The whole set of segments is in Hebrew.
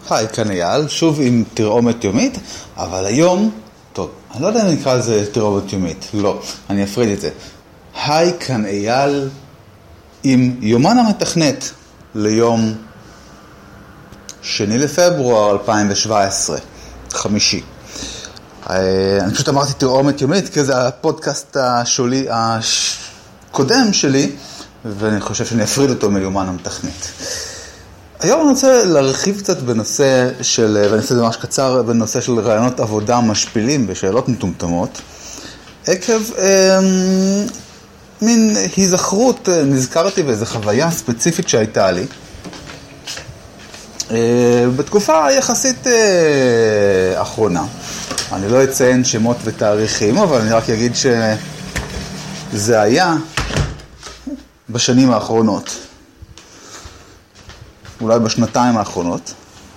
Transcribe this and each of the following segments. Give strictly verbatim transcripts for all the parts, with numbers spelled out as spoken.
היי, כאן אייל, שוב עם תרעומת יומית, אבל היום, טוב, אני לא יודע אם נקרא לזה תרעומת יומית, לא, אני אפריד את זה. היי, כאן אייל עם יומן המתכנת ליום שני לפברואר אלפיים שבע עשרה, חמישי. אני פשוט אמרתי תרעומת יומית, כי זה הפודקאסט השולי הקודם שלי, ואני חושב שאני אפריד אותו מיומן המתכנת. היום אני רוצה להרחיב קצת בנושא של, ואני אעשה את זה ממש קצר, בנושא של רעיונות עבודה משפילים ושאלות מטומטמות, עקב אה, מין היזכרות, נזכרתי באיזו חוויה ספציפית שהייתה לי, אה, בתקופה יחסית אה, אחרונה. אני לא אציין שמות ותאריכים, אבל אני רק אגיד שזה היה בשנים האחרונות. אולי בשנתיים האחרונות.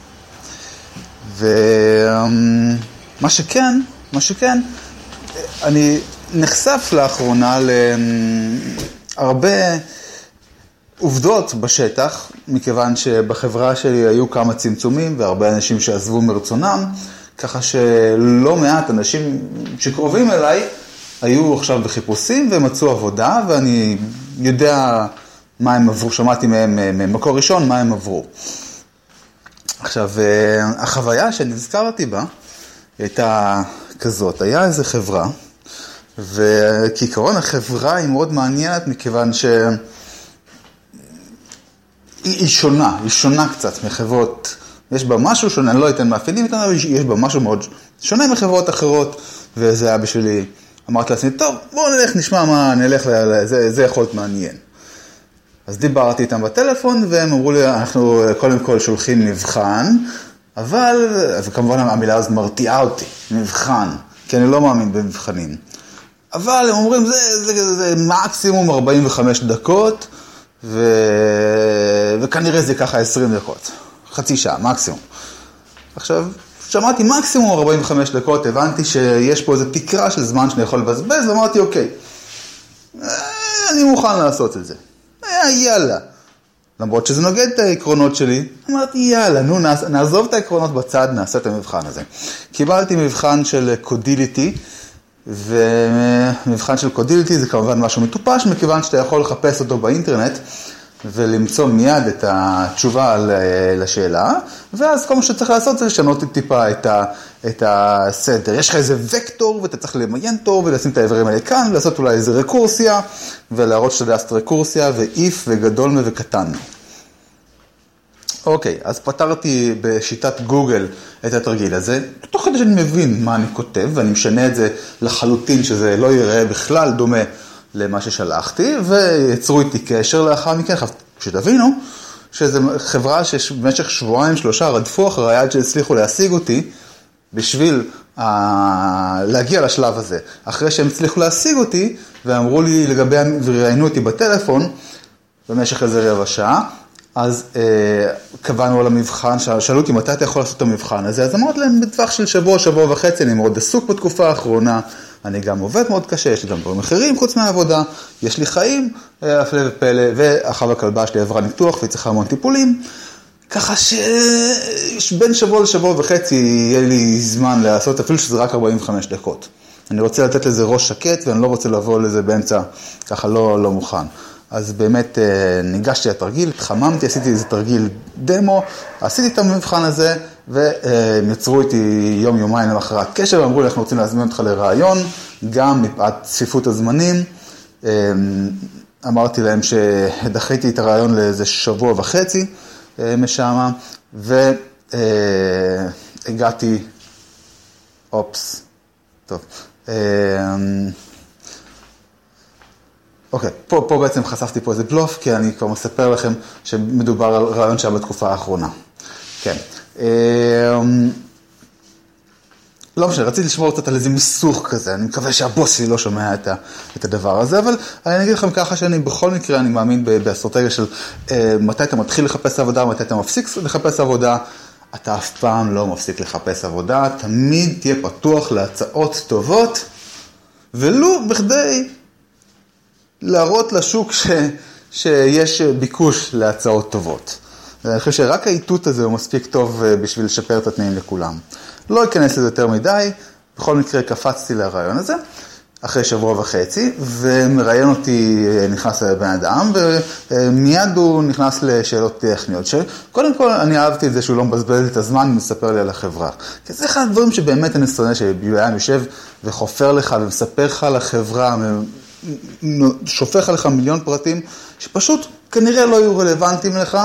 ומה שכן, מה שכן, אני נחשף לאחרונה להרבה עובדות בשטח, מכיוון שבחברה שלי היו כמה צמצומים והרבה אנשים שעזבו מרצונם, ככה שלא מעט אנשים שקרובים אליי היו עכשיו בחיפושים ומצאו עבודה, ואני יודע מה הם עברו, שמעתי מהם ממקור ראשון מה הם עברו. עכשיו, החוויה שנזכרתי בה הייתה כזאת, היה איזו חברה, וכעיקרון החברה היא מאוד מעניינת מכיוון שהיא שונה, היא שונה קצת מחברות, יש בה משהו שונה, אני לא אתן מאפיינים איתנו, אבל יש בה משהו מאוד שונה מחברות אחרות, וזה היה בשבילי, אמרתי לעצמי, טוב, בואו נלך, נשמע מה, נלך, זה, זה יכול להיות מעניין. אז דיברתי איתם בטלפון, והם אמרו לי, אנחנו קודם כל שולחים מבחן, אבל, וכמובן המילה הזאת מרתיעה אותי, מבחן, כי אני לא מאמין במבחנים. אבל הם אומרים, זה, זה, זה מקסימום ארבעים וחמש דקות, ו... וכנראה זה ככה עשרים דקות, חצי שעה, מקסימום. עכשיו, שמעתי מקסימום ארבעים וחמש דקות, הבנתי שיש פה איזו תקרה של זמן שאני יכול לבזבז, ואמרתי, אוקיי, אני מוכן לעשות את זה. יאללה. למרות שזה נוגד את העקרונות שלי, אמרתי יאללה, נו נעזוב את העקרונות בצד, נעשה את המבחן הזה. קיבלתי מבחן של קודיליטי, ומבחן של קודיליטי זה כמובן משהו מטופש, מכיוון שאתה יכול לחפש אותו באינטרנט, ולמצוא מיד את התשובה לשאלה, ואז כל מה שצריך לעשות זה לשנות טיפה את, ה, את הסדר. יש לך איזה וקטור, ואתה צריך למיין טוב, ולשים את העברים האלה כאן, ולעשות אולי איזה רקורסיה, ולהראות שאתה יודע רקורסיה, ואיף, וגדול וקטן. אוקיי, אז פתרתי בשיטת גוגל את התרגיל הזה, תוך כדי שאני מבין מה אני כותב, ואני משנה את זה לחלוטין, שזה לא ייראה בכלל דומה, למה ששלחתי, ויצרו איתי קשר לאחר מכן, שתבינו שזו חברה שבמשך שבועיים שלושה רדפו אחרי עד שהצליחו להשיג אותי, בשביל uh, להגיע לשלב הזה. אחרי שהם הצליחו להשיג אותי, ואמרו לי לגבי, וראיינו אותי בטלפון, במשך איזה רבע שעה, אז uh, קבענו על המבחן, שאלו אותי מתי אתה יכול לעשות את המבחן הזה, אז אמרתי להם בטווח של שבוע, שבוע וחצי, אני מאוד עסוק בתקופה האחרונה, אני גם עובד מאוד קשה, יש לי גם דברים אחרים חוץ מהעבודה, יש לי חיים, אפלה ופלא, ואחר הכלבה שלי עברה ניתוח והיא צריכה המון טיפולים, ככה שבין שבוע לשבוע וחצי יהיה לי זמן לעשות, אפילו שזה רק ארבעים וחמש דקות. אני רוצה לתת לזה ראש שקט, ואני לא רוצה לבוא לזה באמצע, ככה לא, לא מוכן. אז באמת ניגשתי לתרגיל, התחממתי, עשיתי איזה תרגיל דמו, עשיתי את המבחן הזה, והם יצרו איתי יום יומיים למחרת קשר, ואמרו לי, אנחנו רוצים להזמין אותך לרעיון, גם מפאת צפיפות הזמנים. אמרתי להם שדחיתי את הרעיון לאיזה שבוע וחצי משם, והגעתי, אופס, טוב. אוקיי, פה, פה בעצם חשפתי פה איזה בלוף, כי אני כבר מספר לכם שמדובר על רעיון שהיה בתקופה האחרונה. כן. לא משנה, רציתי לשמור קצת על איזה מיסוך כזה, אני מקווה שהבוס שלי לא שומע את, ה, את הדבר הזה, אבל אני אגיד לכם ככה שאני בכל מקרה, אני מאמין באסטרטגיה של מתי אתה מתחיל לחפש עבודה, מתי אתה מפסיק לחפש עבודה, אתה אף פעם לא מפסיק לחפש עבודה, תמיד תהיה פתוח להצעות טובות, ולו בכדי להראות לשוק ש, שיש ביקוש להצעות טובות. אני חושב שרק האיתות הזה הוא מספיק טוב בשביל לשפר את התנאים לכולם. לא אכנס לזה יותר מדי, בכל מקרה קפצתי לרעיון הזה, אחרי שבוע וחצי, ומראיין אותי נכנס לבן אדם, ומיד הוא נכנס לשאלות טכניות, שקודם כל אני אהבתי את זה שהוא לא מבזבז את הזמן ומספר לי על החברה. כי זה אחד הדברים שבאמת אני שונא, שביים יושב וחופר לך ומספר לך על החברה, שופך עליך מיליון פרטים, שפשוט כנראה לא יהיו רלוונטיים לך,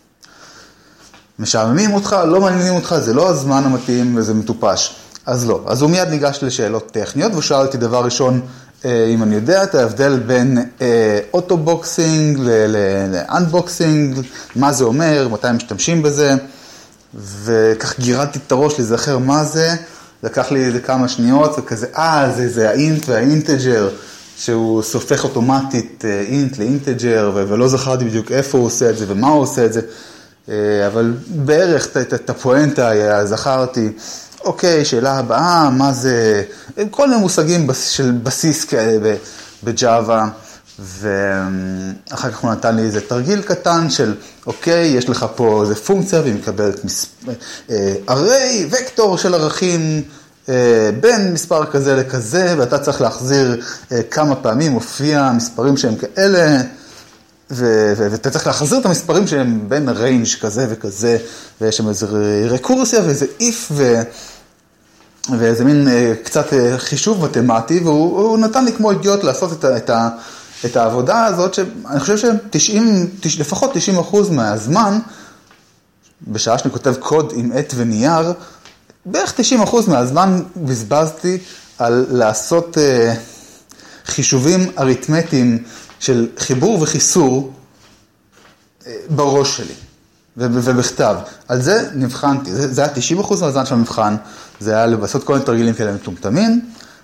משעממים אותך, לא מעניינים אותך, זה לא הזמן המתאים וזה מטופש. אז לא. אז הוא מיד ניגש לשאלות טכניות, והוא שאל אותי דבר ראשון, אם אני יודע את ההבדל בין אוטובוקסינג לאנבוקסינג, מה זה אומר, מתי משתמשים בזה, וכך גירדתי את הראש להיזכר מה זה, לקח לי איזה כמה שניות, וכזה, אה, זה, זה האינט והאינטג'ר, שהוא סופך אוטומטית אינט לאינטג'ר, ולא זכרתי בדיוק איפה הוא עושה את זה ומה הוא עושה את זה, אבל בערך את הפואנטה זכרתי. אוקיי, שאלה הבאה, מה זה, כל מיני מושגים של בסיס כאלה בג'אווה, ואחר כך הוא נתן לי איזה תרגיל קטן של, אוקיי, יש לך פה איזה פונקציה, והיא מקבלת אריי, וקטור של ערכים, בין מספר כזה לכזה, ואתה צריך להחזיר כמה פעמים, מופיע מספרים שהם כאלה, ואתה צריך להחזיר את המספרים שהם בין ריינג' כזה וכזה, ויש שם איזה רקורסיה ואיזה איף, ואיזה מין קצת חישוב מתמטי, והוא נתן לי כמו אידיוט לעשות את, את, את העבודה הזאת, שאני חושב ש-תשעים, לפחות תשעים אחוז מהזמן, בשעה שאני כותב קוד עם עט ונייר, בערך תשעים אחוז מהזמן בזבזתי על לעשות חישובים אריתמטיים, של חיבור וחיסור בראש שלי ובכתב. על זה נבחנתי, זה, זה היה תשעים אחוז מהזמן של המבחן, זה היה לעשות כל מיני תרגילים כאלה מטומטמים.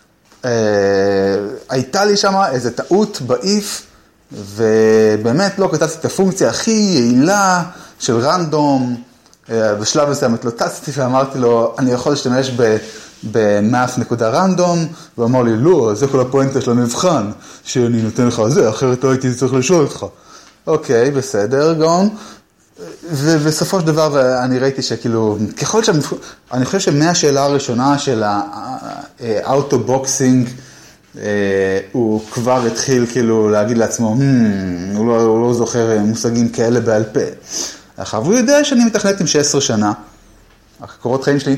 הייתה לי שם איזו טעות באיף, ובאמת לא כתבתי את הפונקציה הכי יעילה של רנדום, בשלב מסוים התלוצצתי ואמרתי לו, אני יכול להשתמש ב... במאף נקודה רנדום, והוא אמר לי, לא, זה כל הפואנטה של המבחן, שאני נותן לך זה, אחרת לא הייתי צריך לשאול אותך. אוקיי, בסדר, גאון. ובסופו של דבר אני ראיתי שכאילו, ככל שאני, אני חושב שמהשאלה הראשונה של האוטובוקסינג, הוא כבר התחיל כאילו להגיד לעצמו, הוא לא, הוא לא זוכר מושגים כאלה בעל פה. עכשיו, הוא יודע שאני מתכנת עם שש עשרה שנה, הקורות חיים שלי,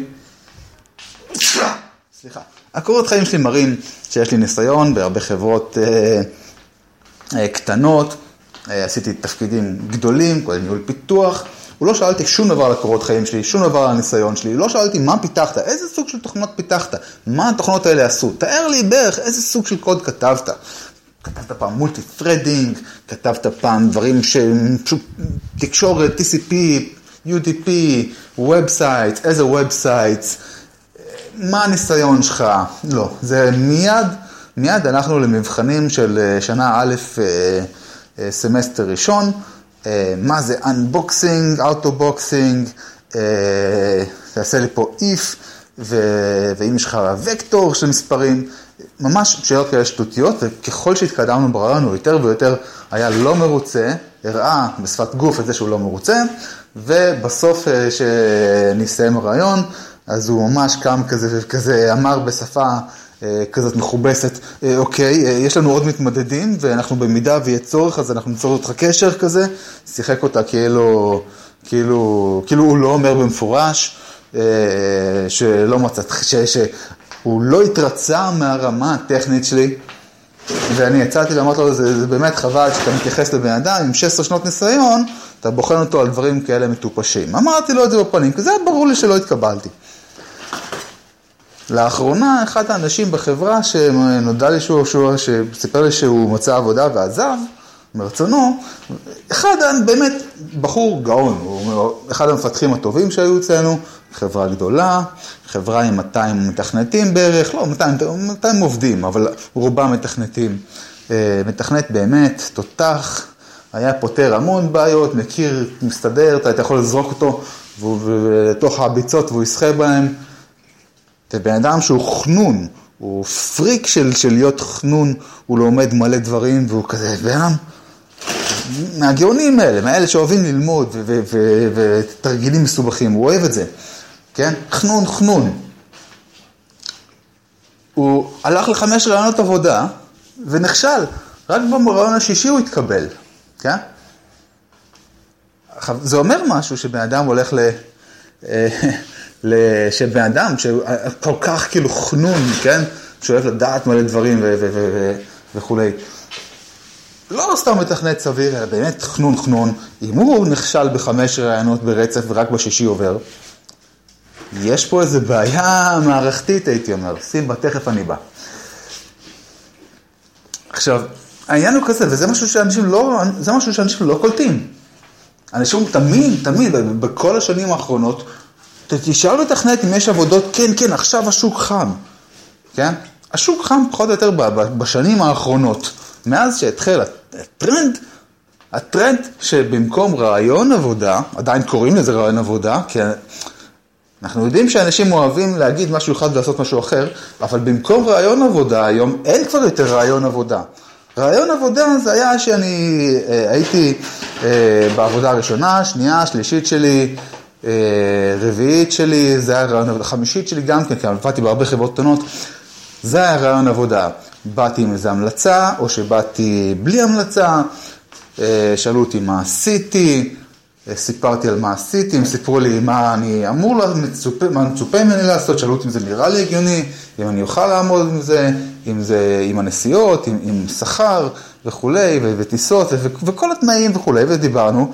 סליחה. הקורות חיים שלי מראים שיש לי ניסיון בהרבה חברות אה, אה, קטנות, אה, עשיתי תפקידים גדולים, כולל ניהול פיתוח, הוא לא שאלתי שום דבר על הקורות חיים שלי, שום דבר על הניסיון שלי, לא שאלתי מה פיתחת, איזה סוג של תוכנות פיתחת, מה התוכנות האלה עשו, תאר לי בערך איזה סוג של קוד כתבת. כתבת פעם מולטי פרדינג, כתבת פעם דברים שהם תקשורת, טי סי פי, יו די פי, ובסייט, איזה ובסייט, מה הניסיון שלך? לא, זה מיד, מיד אנחנו למבחנים של שנה א' סמסטר ראשון, מה זה unboxing, autoboxing, תעשה לי פה if, ואם יש לך וקטור של מספרים, ממש שאלות כאלה שטותיות, וככל שהתקדמנו ברעיון הוא יותר ויותר היה לא מרוצה, הראה בשפת גוף את זה שהוא לא מרוצה, ובסוף שנסיים הרעיון, אז הוא ממש קם כזה וכזה אמר בשפה כזאת מכובסת, אוקיי, יש לנו עוד מתמודדים, ואנחנו במידה ויהיה צורך, אז אנחנו נצור אותך קשר כזה, שיחק אותה כאילו, כאילו, כאילו הוא לא אומר במפורש, שלא מצא, שהוא לא התרצה מהרמה הטכנית שלי, ואני יצאתי ואמרתי לו, זה, זה באמת חבל שאתה מתייחס לבן אדם, עם שש עשרה שנות ניסיון, אתה בוחן אותו על דברים כאלה מטופשים. אמרתי לו את זה בפנים, כי זה היה ברור לי שלא התקבלתי. לאחרונה, אחד האנשים בחברה שנודע לי שהוא, שהוא, שסיפר לי שהוא מצא עבודה ועזב, מרצונו, אחד באמת בחור גאון, הוא אחד המפתחים הטובים שהיו אצלנו, חברה גדולה, חברה עם מאתיים מתכנתים בערך, לא, מאתיים עובדים, אבל רובם מתכנתים. מתכנת באמת, תותח, היה פותר המון בעיות, מכיר, מסתדר, אתה יכול לזרוק אותו לתוך הביצות והוא ישחה בהם. זה בן אדם שהוא חנון, הוא פריק של, של להיות חנון, הוא לומד מלא דברים והוא כזה, בן אדם מהגאונים האלה, מאלה שאוהבים ללמוד ותרגילים מסובכים, הוא אוהב את זה, כן? חנון, חנון. הוא הלך לחמש רעיונות עבודה ונכשל, רק ברעיון השישי הוא התקבל, כן? זה אומר משהו שבן אדם הולך ל... שבן אדם שכל כך כאילו חנון, כן? שאוהב לדעת מלא דברים וכו'. לא סתם מתכנת סביר, אלא באמת חנון חנון. אם הוא נכשל בחמש רעיונות ברצף ורק בשישי עובר, יש פה איזו בעיה מערכתית, הייתי אומר. שים בה, תכף אני בא. עכשיו, העניין הוא כזה, וזה משהו שאנשים לא, זה משהו שאנשים לא קולטים. אנשים תמיד, תמיד, בכל השנים האחרונות, תשאל מתכנת אם יש עבודות, כן, כן, עכשיו השוק חם. כן? השוק חם פחות או יותר בשנים האחרונות. מאז שהתחיל הטרנד, הטרנד שבמקום רעיון עבודה, עדיין קוראים לזה רעיון עבודה, כי אנחנו יודעים שאנשים אוהבים להגיד משהו אחד ולעשות משהו אחר, אבל במקום רעיון עבודה היום אין כבר יותר רעיון עבודה. רעיון עבודה זה היה שאני הייתי בעבודה הראשונה, שנייה, שלישית שלי, רביעית שלי, זה היה רעיון עבודה, חמישית שלי גם כן, כי עבדתי בהרבה חברות קטנות, זה היה רעיון עבודה. באתי עם איזו המלצה, או שבאתי בלי המלצה, שאלו אותי מה עשיתי, סיפרתי על מה עשיתי, הם סיפרו לי מה אני אמור, מה מצופה ממני לעשות, שאלו אותי אם זה נראה לי הגיוני, אם אני אוכל לעמוד עם זה, אם זה עם הנסיעות, עם, עם שכר וכו', וטיסות, וכל התנאים וכו', ודיברנו,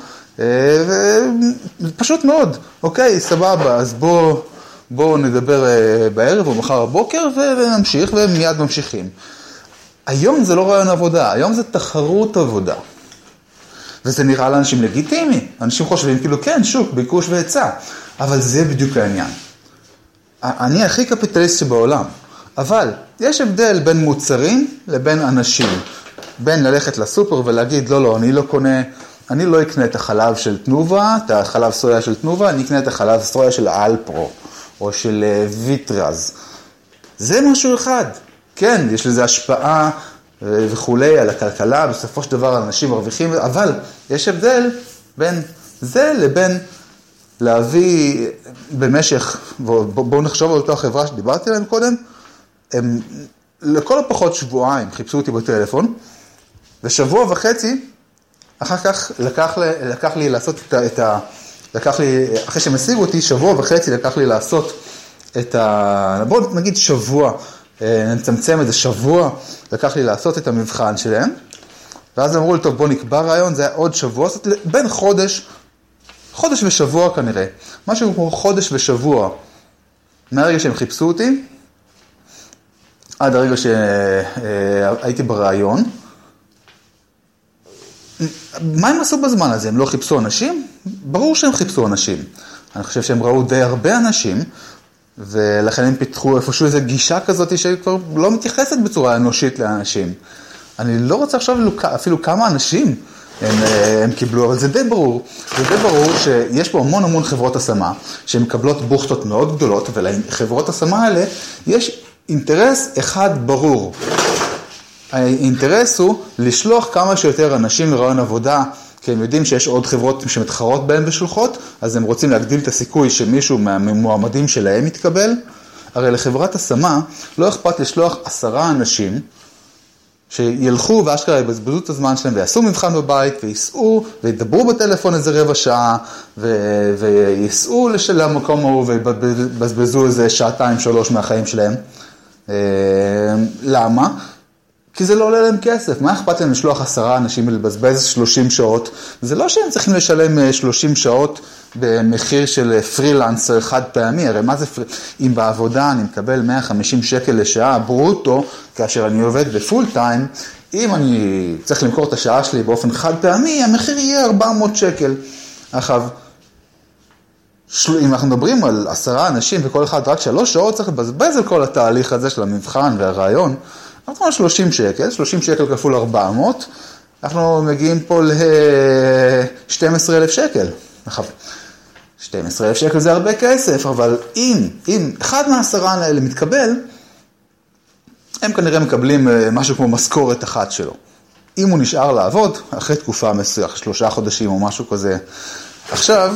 ופשוט מאוד, אוקיי, סבבה, אז בוא, בוא נדבר בערב או מחר בבוקר, ונמשיך, ומיד ממשיכים. היום זה לא רעיון עבודה, היום זה תחרות עבודה. וזה נראה לאנשים לגיטימי. אנשים חושבים כאילו, כן, שוק, ביקוש והיצע. אבל זה בדיוק העניין. אני הכי קפיטליסט שבעולם. אבל יש הבדל בין מוצרים לבין אנשים. בין ללכת לסופר ולהגיד, לא, לא, אני לא קונה, אני לא אקנה את החלב של תנובה, את החלב סויה של תנובה, אני אקנה את החלב סויה של אלפרו, או של ויטרז. זה משהו אחד. כן, יש לזה השפעה וכולי על הכלכלה, בסופו של דבר אנשים מרוויחים, אבל יש הבדל בין זה לבין להביא במשך, בואו נחשוב על אותה חברה שדיברתי עליהם קודם, הם לכל הפחות שבועיים חיפשו אותי בטלפון, ושבוע וחצי, אחר כך לקח, לקח לי לעשות את ה, את ה... לקח לי, אחרי שהם השיגו אותי, שבוע וחצי לקח לי לעשות את ה... בואו נגיד שבוע, נצמצם את זה שבוע, לקח לי לעשות את המבחן שלהם, ואז אמרו לי, טוב, בוא נקבע רעיון, זה היה עוד שבוע, בין חודש, חודש ושבוע כנראה, משהו כמו חודש ושבוע, מהרגע שהם חיפשו אותי, עד הרגע שהייתי ברעיון. מה הם עשו בזמן הזה? הם לא חיפשו אנשים? ברור שהם חיפשו אנשים. אני חושב שהם ראו די הרבה אנשים, ולכן הם פיתחו איפשהו איזו גישה כזאת שכבר לא מתייחסת בצורה אנושית לאנשים. אני לא רוצה עכשיו אפילו כמה אנשים הם, הם קיבלו, אבל זה די ברור. זה די ברור שיש פה המון המון חברות השמה, שהן מקבלות בוכטות מאוד גדולות, ולחברות השמה האלה יש אינטרס אחד ברור. האינטרס הוא לשלוח כמה שיותר אנשים לרעיון עבודה, כי הם יודעים שיש עוד חברות שמתחרות בהן בשלוחות, אז הם רוצים להגדיל את הסיכוי שמישהו מהמועמדים שלהם יתקבל. הרי לחברת השמה לא אכפת לשלוח עשרה אנשים שילכו ואשכרה יבזבזו את הזמן שלהם ויעשו מבחן בבית ויסעו וידברו בטלפון איזה רבע שעה ו- ויסעו למקום ההוא ויבזבזו איזה שעתיים שלוש מהחיים שלהם. למה? כי זה לא עולה להם כסף. מה אכפת להם לשלוח עשרה אנשים ולבזבז שלושים שעות? זה לא שהם צריכים לשלם שלושים שעות במחיר של פרילנסר חד פעמי. הרי מה זה פרי... אם בעבודה אני מקבל מאה וחמישים שקל לשעה ברוטו, כאשר אני עובד בפול טיים, אם אני צריך למכור את השעה שלי באופן חד פעמי, המחיר יהיה ארבע מאות שקל. עכשיו, של... אם אנחנו מדברים על עשרה אנשים וכל אחד רק שלוש שעות צריך לבזבז על כל התהליך הזה של המבחן והרעיון, אנחנו שלושים שקל, שלושים שקל כפול ארבע מאות, אנחנו מגיעים פה ל-שנים עשר אלף שקל. שנים עשר אלף שקל זה הרבה כסף, אבל אם, אם אחד מהעשרה האלה מתקבל, הם כנראה מקבלים משהו כמו משכורת אחת שלו. אם הוא נשאר לעבוד, אחרי תקופה מסוימת, שלושה חודשים או משהו כזה. עכשיו,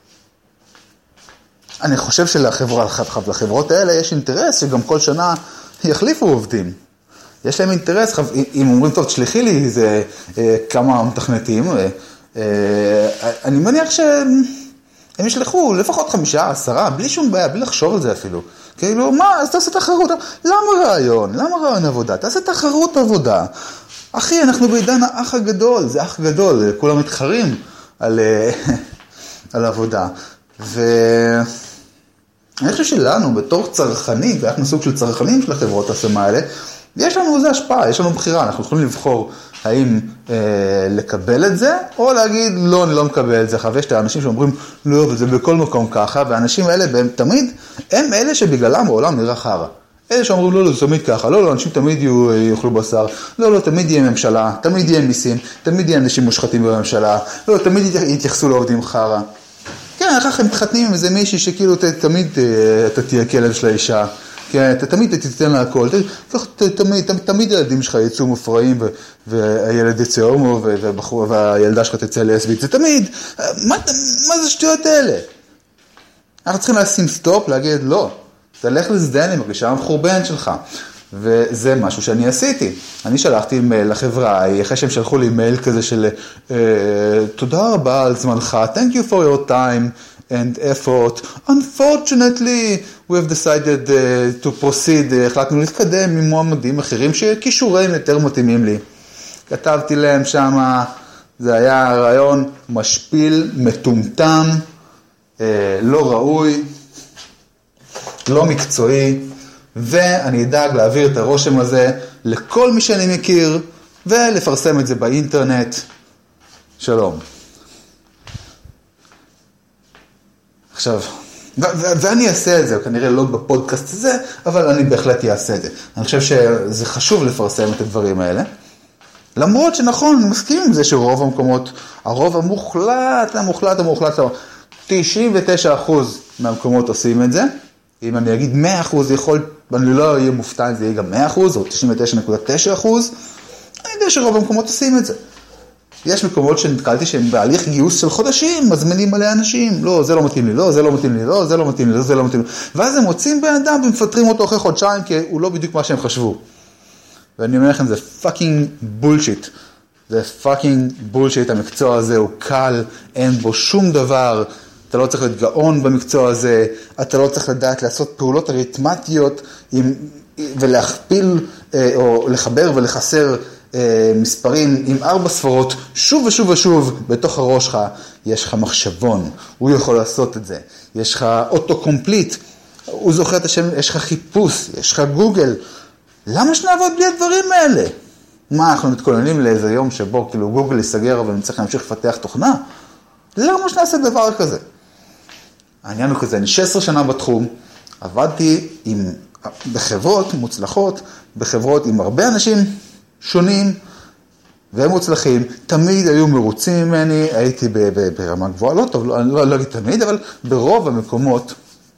אני חושב שלחברות האלה יש אינטרס שגם כל שנה יחליפו עובדים. יש להם אינטרס, אם אומרים, טוב, תשלחי לי איזה כמה מתכנתים, אני מניח שהם ישלחו לפחות חמישה, עשרה, בלי שום בעיה, בלי לחשוב על זה אפילו. כאילו, מה, אז תעשה תחרות. למה רעיון? למה רעיון עבודה? תעשה תחרות עבודה. אחי, אנחנו בעידן האח הגדול, זה אח גדול, כולם מתחרים על, על עבודה. ואני חושב שלנו, בתור צרכנים, ואנחנו סוג של צרכנים של החברות השמה האלה, יש לנו איזה השפעה, יש לנו בחירה, אנחנו יכולים לבחור האם אה, לקבל את זה, או להגיד, לא, אני לא מקבל את זה. ויש את האנשים שאומרים, לא, אבל זה בכל מקום ככה, והאנשים האלה, והם תמיד, הם אלה שבגללם העולם נראה חרא. אלה שאומרים, לא, לא, זה תמיד ככה, לא, לא, אנשים תמיד יהיו, יאכלו בשר, לא, לא, תמיד יהיה ממשלה, תמיד יהיה מיסים, תמיד יהיה אנשים מושחתים בממשלה, לא, תמיד יתייחסו לעובדים חרא. כן, אחר כך הם מתחתנים עם איזה מישהי שכאילו תמיד אתה תהיה כלב של האישה, כן, אתה תמיד תתן לה הכל, תמיד הילדים שלך יצאו מופרעים, והילד יצא הומו, והילדה שלך תצא לסבית, זה תמיד, מה זה שטויות האלה? אנחנו צריכים לשים סטופ, להגיד, לא, תלך לזדן עם הגישה המחורבנת שלך, וזה משהו שאני עשיתי. אני שלחתי מייל לחברה, אחרי שהם שלחו לי מייל כזה של, תודה רבה על זמנך, thank you for your time and effort. Unfortunately, we have decided uh, to proceed, החלטנו להתקדם עם מועמדים אחרים שכישוריהם יותר מתאימים לי. כתבתי להם שמה, זה היה רעיון משפיל, מטומטם, לא ראוי, לא מקצועי, ואני אדאג להעביר את הרושם הזה לכל מי שאני מכיר, ולפרסם את זה באינטרנט. שלום. עכשיו, ואני אעשה את זה, כנראה לא בפודקאסט הזה, אבל אני בהחלט אעשה את זה. אני חושב שזה חשוב לפרסם את הדברים האלה. למרות שנכון, אני מסכים עם זה שרוב המקומות, הרוב המוחלט, המוחלט, המוחלט, תשעים ותשעה אחוז מהמקומות עושים את זה. אם אני אגיד מאה אחוז, יכול, אני לא אהיה מופתע אם זה יהיה גם מאה אחוז, או תשעים ותשע נקודה תשע אחוז, אני יודע שרוב המקומות עושים את זה. יש מקומות שנתקלתי שהם בהליך גיוס של חודשים, מזמינים מלא אנשים, לא, זה לא מתאים לי, לא, זה לא מתאים לי, לא, זה לא מתאים לי, לא, זה לא מתאים לי. ואז הם מוצאים בן אדם ומפטרים אותו אחרי חודשיים, כי הוא לא בדיוק מה שהם חשבו. ואני אומר לכם, זה פאקינג בולשיט. זה פאקינג בולשיט, המקצוע הזה הוא קל, אין בו שום דבר, אתה לא צריך להיות גאון במקצוע הזה, אתה לא צריך לדעת לעשות פעולות אריתמטיות עם, ולהכפיל או לחבר ולחסר מספרים עם ארבע ספרות, שוב ושוב ושוב בתוך הראש שלך, יש לך מחשבון, הוא יכול לעשות את זה, יש לך אוטו-קומפליט, הוא זוכר את השם, יש לך חיפוש, יש לך גוגל, למה שנעבוד בלי הדברים האלה? מה, אנחנו מתכוננים לאיזה יום שבו כאילו גוגל יסגר ונצטרך להמשיך לפתח תוכנה? למה שנעשה דבר כזה? העניין הוא כזה, אני שש עשרה שנה בתחום, עבדתי עם, בחברות מוצלחות, בחברות עם הרבה אנשים שונים והם מוצלחים, תמיד היו מרוצים ממני, הייתי ברמה גבוהה, לא טוב, לא, לא, לא תמיד, אבל ברוב המקומות,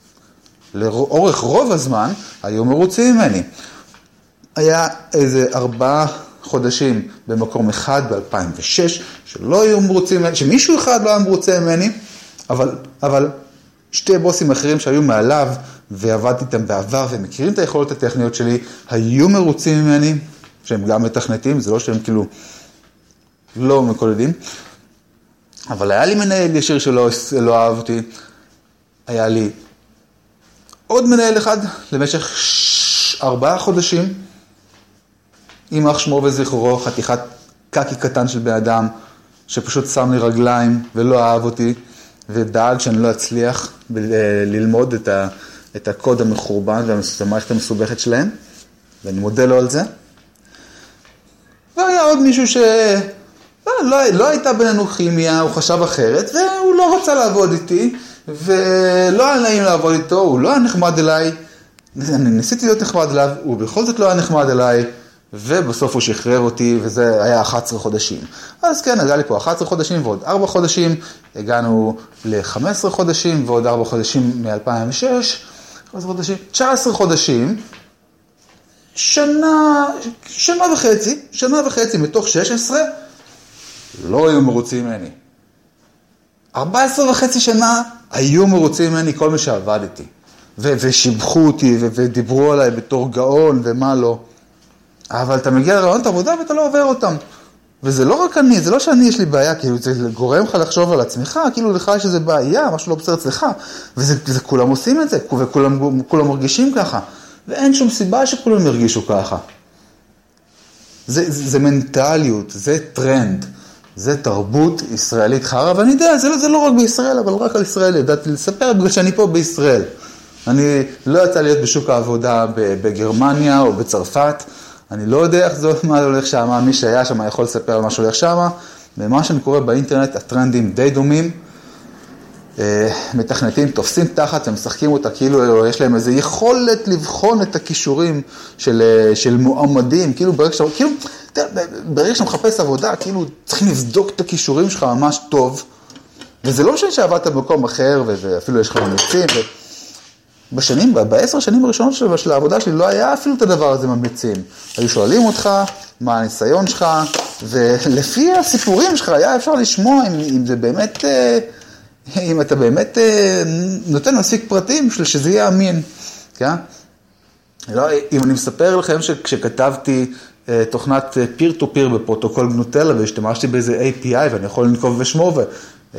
לאורך רוב הזמן, היו מרוצים ממני. היה איזה ארבעה חודשים במקום אחד ב-אלפיים ושש, שלא היו מרוצים ממני, שמישהו אחד לא היה מרוצה ממני, אבל, אבל שתי בוסים אחרים שהיו מעליו, ועבדתי איתם בעבר, ומכירים את היכולות הטכניות שלי, היו מרוצים ממני, שהם גם מתכנתים, זה לא שהם כאילו לא מקולדים, אבל היה לי מנהל ישיר שלא לא אהב אותי, היה לי עוד מנהל אחד למשך ש... ארבעה חודשים, עם אח שמו וזכרו, חתיכת קקי קטן של בן אדם, שפשוט שם לי רגליים ולא אהב אותי, ודאג שאני לא אצליח ללמוד את, ה... את הקוד המחורבן והמערכת המסובכת שלהם, ואני מודה לו על זה. והיה עוד מישהו ש... לא, לא, לא הייתה בינינו כימיה, הוא חשב אחרת, והוא לא רצה לעבוד איתי, ולא היה נעים לעבוד איתו, הוא לא היה נחמד אליי, אני ניסיתי להיות נחמד אליו, הוא בכל זאת לא היה נחמד אליי, ובסוף הוא שחרר אותי, וזה היה אחת עשרה חודשים. אז כן, היה לי פה אחת עשרה חודשים ועוד ארבע חודשים, הגענו ל-חמישה עשר חודשים, ועוד ארבע חודשים מ-אלפיים ושש, תשע עשרה חודשים, שנה, שנה וחצי, שנה וחצי מתוך שש עשרה, לא היו מרוצים ממני. ארבע עשרה וחצי שנה היו מרוצים ממני כל מי שעבד איתי. ו- ושיבחו אותי ו- ודיברו עליי בתור גאון ומה לא. אבל אתה מגיע לרעיונות עבודה ואתה לא עובר אותם. וזה לא רק אני, זה לא שאני יש לי בעיה, כאילו זה גורם לך לחשוב על עצמך, כאילו לך יש איזה בעיה, משהו לא בסדר אצלך, וזה זה, כולם עושים את זה, וכולם כולם מרגישים ככה, ואין שום סיבה שכולם ירגישו ככה. זה, זה, זה מנטליות, זה טרנד, זה תרבות ישראלית חרה, ואני יודע, זה, זה לא רק בישראל, אבל רק על ישראל, ידעתי לספר, בגלל שאני פה בישראל. אני לא יצא להיות בשוק העבודה בגרמניה או בצרפת, אני לא יודע איך זה מה הולך שם, מי שהיה שם יכול לספר על מה שהולך שם, ומה שאני קורא באינטרנט, הטרנדים די דומים, מתכנתים, תופסים תחת ומשחקים אותה, כאילו יש להם איזו יכולת לבחון את הכישורים של, של מועמדים, כאילו ברגע שאתה, כאילו, ברגע שאתה מחפש עבודה, כאילו צריכים לבדוק את הכישורים שלך ממש טוב, וזה לא משנה שעבדת במקום אחר, ואפילו יש לך ממליצים, ו... בשנים, בעשר שנים הראשונות של, של העבודה שלי לא היה אפילו את הדבר הזה ממליצים. היו שואלים אותך מה הניסיון שלך, ולפי הסיפורים שלך היה אפשר לשמוע אם, אם זה באמת, אם אתה באמת נותן מספיק פרטים שזה יהיה אמין. כן? לא, אם אני מספר לכם שכשכתבתי תוכנת פיר טו פיר בפרוטוקול גנוטלה, והשתמשתי באיזה איי פי איי ואני יכול לנקוב בשמו, ו...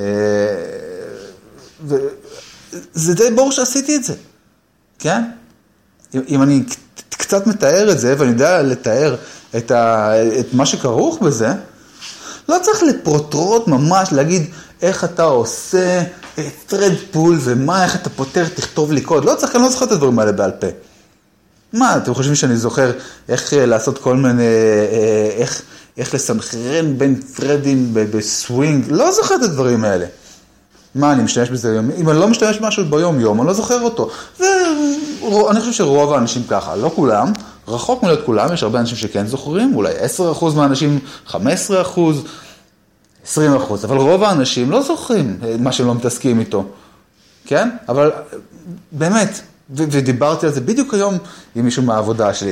וזה די ברור שעשיתי את זה. כן? אם, אם אני קצת מתאר את זה, ואני יודע לתאר את, ה, את מה שכרוך בזה, לא צריך לפרוטרוט ממש להגיד איך אתה עושה טרד פול, ומה, איך אתה פותר, תכתוב לי קוד. לא צריך, אני לא זוכר את הדברים האלה בעל פה. מה, אתם חושבים שאני זוכר איך לעשות כל מיני, איך, איך לסנכרן בין טרדים בסווינג? לא זוכר את הדברים האלה. מה, אני משתמש בזה יום? אם אני לא משתמש משהו ביום יום, אני לא זוכר אותו. ואני חושב שרוב האנשים ככה, לא כולם, רחוק מלהיות כולם, יש הרבה אנשים שכן זוכרים, אולי עשרה אחוז מהאנשים, חמישה עשר אחוז, עשרים אחוז, אבל רוב האנשים לא זוכרים מה שהם לא מתעסקים איתו. כן? אבל באמת, ודיברתי על זה בדיוק היום עם מישהו מהעבודה שלי.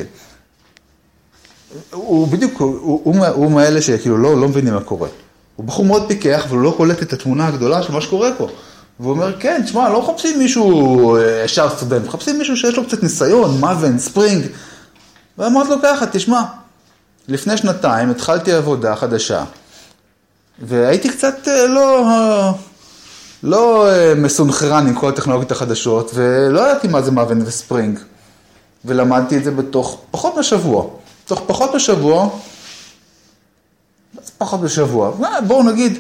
הוא בדיוק, הוא, הוא, הוא מאלה שכאילו לא, לא מבינים מה קורה. הוא בחור מאוד פיקח, אבל הוא לא קולט את התמונה הגדולה של מה שקורה פה. והוא אומר, כן, תשמע, לא מחפשים מישהו ישר סטודנט, מחפשים מישהו שיש לו קצת ניסיון, מאבן, ספרינג. ואמרת לו ככה, תשמע, לפני שנתיים התחלתי עבודה חדשה, והייתי קצת לא, לא מסונכרן עם כל הטכנולוגיות החדשות, ולא ידעתי מה זה מאבן וספרינג. ולמדתי את זה בתוך פחות משבוע. בתוך פחות משבוע, פחות בשבוע. בואו נגיד,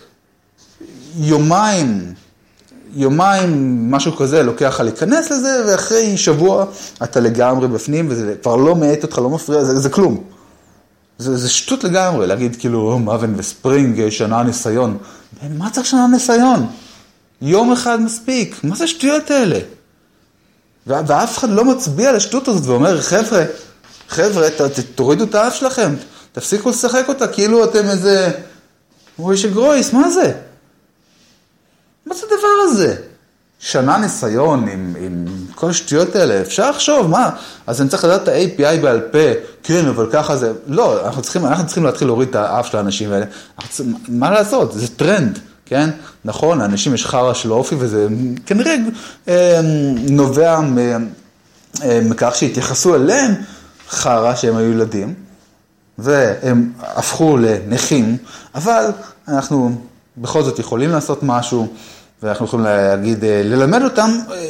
יומיים, יומיים, משהו כזה, לוקח לך להיכנס לזה, ואחרי שבוע אתה לגמרי בפנים, וזה כבר לא מעט אותך, לא מפריע, זה, זה כלום. זה, זה שטות לגמרי, להגיד כאילו, מאבן וספרינג, שנה ניסיון. מה צריך שנה ניסיון? יום אחד מספיק. מה זה שטויות האלה? ואף אחד לא מצביע על השטות הזאת, ואומר, חבר'ה, חבר'ה, תורידו את האף שלכם, תפסיקו לשחק אותה, כאילו אתם איזה, אוי שגרויס, מה זה? מה זה הדבר הזה? שנה ניסיון עם, עם כל השטויות האלה, אפשר לחשוב, מה? אז אני צריך לדעת את ה-איי פי איי בעל פה, כן, אבל ככה זה, לא, אנחנו צריכים, אנחנו צריכים להתחיל להוריד את האף של האנשים האלה, מה לעשות? זה טרנד, כן? נכון, האנשים יש חרה של אופי, וזה כנראה אה, נובע אה, מכך שהתייחסו אליהם חרה שהם היו ילדים, והם הפכו לנכים, אבל אנחנו בכל זאת יכולים לעשות משהו, ואנחנו יכולים להגיד, ללמד אותם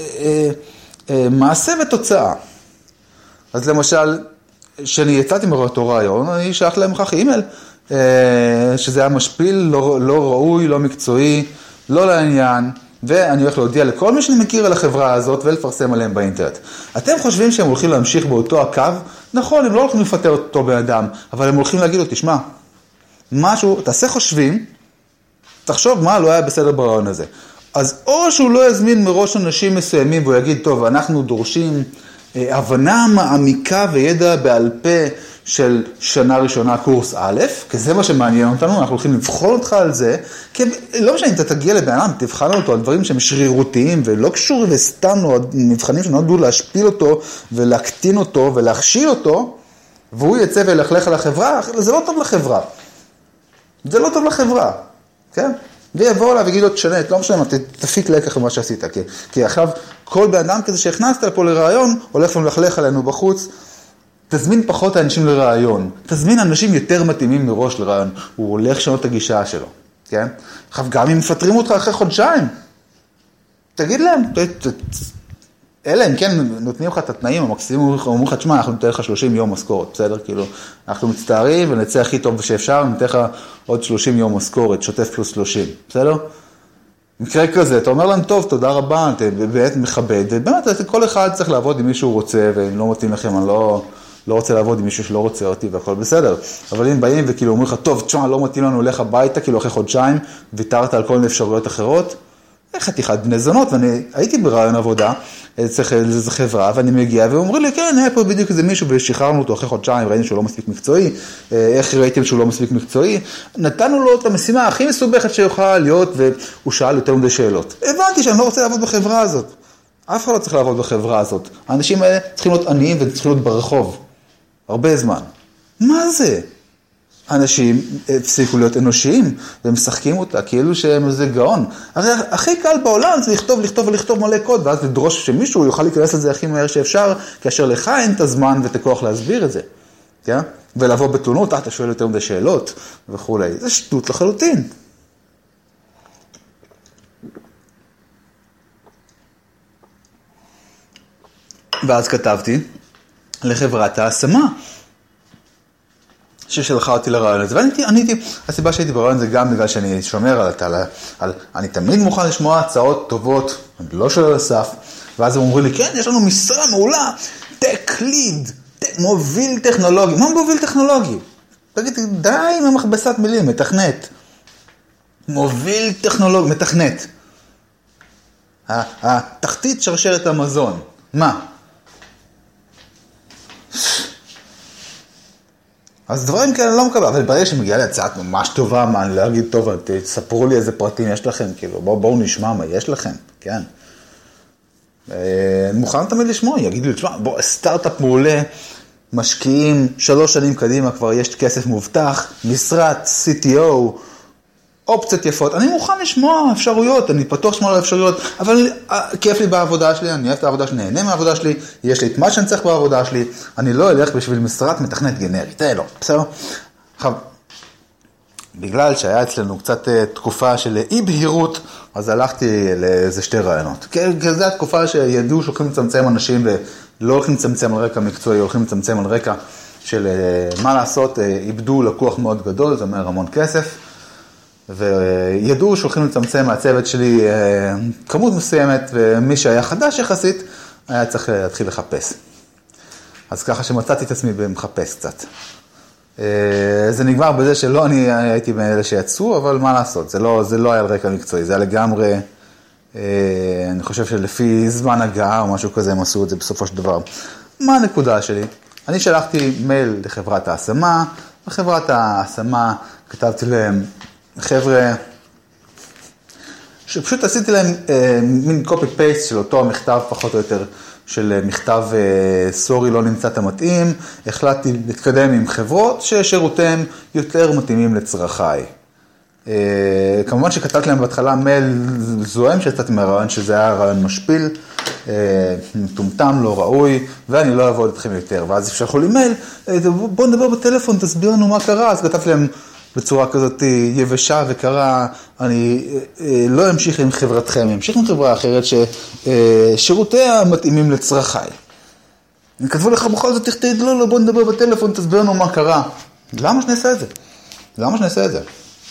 מעשה ותוצאה. אז למשל, כשאני יצאתי מאותו רעיון, אני שלח להם כך אימייל, שזה היה משפיל, לא, לא ראוי, לא מקצועי, לא לעניין, ואני הולך להודיע לכל מי שאני מכיר על החברה הזאת, ולפרסם עליהם באינטרנט. אתם חושבים שהם הולכים להמשיך באותו הקו? נכון, הם לא הולכים לפטר אותו באדם, אבל הם הולכים להגיד לו, תשמע, משהו, תעשה חושבים, תחשוב מה לא היה בסדר ברעיון הזה. אז או שהוא לא יזמין מראש אנשים מסוימים, והוא יגיד, טוב, אנחנו דורשים הבנה מעמיקה וידע בעל פה של שנה ראשונה קורס א', כי זה מה שמעניין אותנו, אנחנו הולכים לבחון אותך על זה, כי לא משנה אם אתה תגיע לבן אדם, תבחן אותו על דברים שהם שרירותיים ולא קשור לסתם מבחנים שנועדו להשפיל אותו ולהקטין אותו ולהכשיל אותו, והוא יצא ולכלך על החברה, זה לא טוב לחברה. זה לא טוב לחברה, כן? ויבוא אליו ויגיד לו, תשנה, לא משנה, תפיק לקח ממה שעשית, כי, כי עכשיו כל בן אדם כזה שהכנסת לפה לרעיון, הולך ומלכלך עלינו בחוץ, תזמין פחות האנשים לרעיון, תזמין אנשים יותר מתאימים מראש לרעיון, הוא הולך לשנות את הגישה שלו, כן? עכשיו, גם אם מפטרים אותך אחרי חודשיים, תגיד להם, ת, ת, אלה, אם כן, נותנים לך את התנאים, המקסימים, אומרים לך, תשמע, אנחנו ניתן לך שלושים יום משכורת, בסדר? כאילו, אנחנו מצטערים ונצא הכי טוב שאפשר, ניתן לך עוד שלושים יום משכורת, שוטף פלוס שלושים, בסדר? מקרה כזה, אתה אומר להם, טוב, תודה רבה, אתה באמת מכבד, ובאמת, כל אחד צריך לעבוד עם מי שהוא רוצה, ואם לא מתאים לכם, אני לא, לא רוצה לעבוד עם מישהו שלא רוצה אותי, והכל בסדר. אבל אם באים וכאילו אומרים לך, טוב, תשמע, לא מתאים לנו, הולך הביתה, כאילו אחרי חודשיים, ויתרת על כל מיני אפשרויות אחרות, חתיכת בני זונות, ואני הייתי ברעיון עבודה, צריך איזו חברה, ואני מגיע, ואומרים לי, כן, היה פה בדיוק איזה מישהו, ושחררנו אותו אחרי חודשיים, ראינו שהוא לא מספיק מקצועי, איך ראיתם שהוא לא מספיק מקצועי, נתנו לו את המשימה הכי מסובכת שיוכל להיות, והוא שאל יותר מדי שאלות. הבנתי שאני לא רוצה לעבוד בחברה הזאת. אף אחד לא צריך לעבוד בחברה הזאת. האנשים האלה צריכים להיות עניים, וצריכים להיות ברחוב. הרבה זמן. מה זה? אנשים הפסיקו להיות אנושיים, והם משחקים אותה, כאילו שהם איזה גאון. הרי הכי קל בעולם זה לכתוב, לכתוב ולכתוב מלא קוד, ואז לדרוש שמישהו יוכל להיכנס לזה הכי מהר שאפשר, כאשר לך אין את הזמן ואת הכוח להסביר את זה. כן? ולבוא בתלונות, אתה שואל יותר מדי שאלות וכו'. זה שטות לחלוטין. ואז כתבתי לחברת ההשמה. ששלחה אותי לרעיון הזה, ואני הייתי, הסיבה שהייתי ברעיון זה גם בגלל שאני שומר על, על, על, אני תמיד מוכן לשמוע הצעות טובות, אני לא שואל על הסף, ואז הם אומרים לי, כן, יש לנו משרה מעולה, טק ליד, מוביל טכנולוגי, מה מוביל טכנולוגי? תגיד, די עם המכבסת מילים, מתכנת. מוביל טכנולוגי, מתכנת. התחתית שרשרת המזון, מה? אז דברים כאלה לא מקבל, אבל ברגע שמגיעה לי הצעת ממש טובה, מה, אני לא אגיד טוב, תספרו לי איזה פרטים יש לכם, כאילו, בואו בוא נשמע מה יש לכם, כן. אני מוכן תמיד לשמוע, יגידו לי, תשמע, בוא, סטארט-אפ מעולה, משקיעים שלוש שנים קדימה, כבר יש כסף מובטח, משרת, סי טי או, אופציות יפות, אני מוכן לשמוע אפשרויות, אני פתוח לשמוע על האפשרויות, אבל כיף לי בעבודה שלי, אני אוהב את העבודה שלי, נהנה מהעבודה שלי, יש לי את מה שאני צריך בעבודה שלי, אני לא אלך בשביל משרת מתכנת גנרית, זה לא, בסדר? עכשיו, בגלל שהיה אצלנו קצת תקופה של אי בהירות, אז הלכתי לאיזה שתי רעיונות. כי זו התקופה שידעו שהולכים לצמצם אנשים ולא הולכים לצמצם על רקע מקצועי, הולכים לצמצם על רקע של מה לעשות, איבדו לקוח מאוד גדול, זה אומר המון כסף, וידעו שהולכים לצמצם מהצוות שלי כמות מסוימת, ומי שהיה חדש יחסית, היה צריך להתחיל לחפש. אז ככה שמצאתי את עצמי במחפש קצת. זה נגמר בזה שלא אני הייתי בין אלה שיצאו, אבל מה לעשות, זה לא, זה לא היה על רקע מקצועי, זה היה לגמרי, אני חושב שלפי זמן הגעה או משהו כזה, הם עשו את זה בסופו של דבר. מה הנקודה שלי? אני שלחתי מייל לחברת ההשמה, לחברת ההשמה כתבתי להם, חבר'ה, שפשוט עשיתי להם אה, מין קופי פייסט של אותו המכתב פחות או יותר, של מכתב אה, סורי לא נמצא את המתאים, החלטתי להתקדם עם חברות ששירותיהם יותר מתאימים לצרכיי. אה, כמובן שכתבתי להם בהתחלה מייל זוהם שיצאתי מהרעיון שזה היה רעיון משפיל, אה, מטומטם, לא ראוי, ואני לא אעבוד אתכם יותר. ואז שלחו לי מייל, אה, בוא נדבר בטלפון, תסביר לנו מה קרה, אז כתבתי להם, בצורה כזאת יבשה וקרה, אני לא אמשיך עם חברתכם, אמשיך עם חברה אחרת ששירותיה מתאימים לצרכיי. אני כתבו לך בכל זאת, תכתב, לא, לא, בוא נדבר בטלפון, תסביר לנו מה קרה. למה שנעשה את זה? למה שנעשה את זה?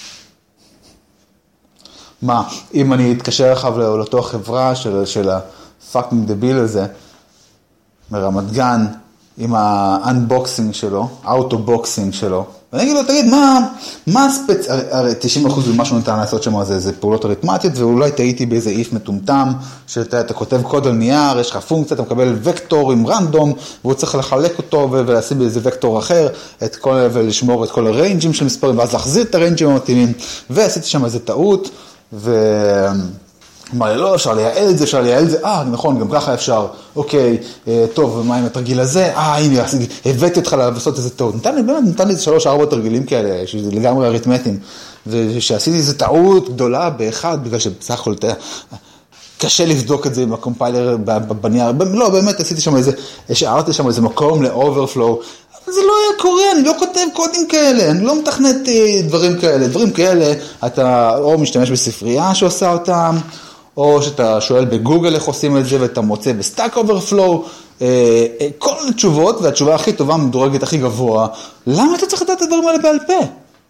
מה, אם אני אתקשר לך לאותו החברה של, של הפאקינג דביל הזה, מרמת גן, עם האנבוקסינג שלו, האוטובוקסינג שלו, ואני אגיד לו, תגיד, מה, מה הספצ... הרי תשעים אחוז ממה שהוא ניתן לעשות שם זה, זה פעולות אריתמטיות, ואולי טעיתי באיזה איף מטומטם, שאתה אתה כותב קוד על נייר, יש לך פונקציה, אתה מקבל וקטור עם רנדום, והוא צריך לחלק אותו ולשים באיזה וקטור אחר, את כל, ולשמור את כל הריינג'ים של מספרים, ואז להחזיר את הריינג'ים המתאימים, ועשיתי שם איזה טעות, ו... אמר לי, לא, אפשר לייעל את זה, אפשר לייעל את זה, אה, נכון, גם ככה אפשר, אוקיי, טוב, ומה עם התרגיל הזה? אה, הנה, הבאתי אותך לעשות איזה טעות. נתן לי, באמת, נתן לי איזה שלוש, ארבע תרגילים כאלה, שזה לגמרי אריתמטיים, ושעשיתי איזו טעות גדולה באחד, בגלל שבסך הכל, קשה לבדוק את זה עם הקומפיילר בנייר, לא, באמת, עשיתי שם איזה, השארתי שם איזה מקום לאוברפלואו, אבל זה לא היה קורה, אני לא כותב קודים כאלה, אני לא מתכנת דברים כאלה, דברים כאלה, אתה או משתמש בספרייה שעושה אותם, או שאתה שואל בגוגל איך עושים את זה, ואתה מוצא בסטאק אוברפלואו, כל התשובות, והתשובה הכי טובה מדורגת הכי גבוה, למה אתה צריך לדעת את הדברים האלה בעל פה?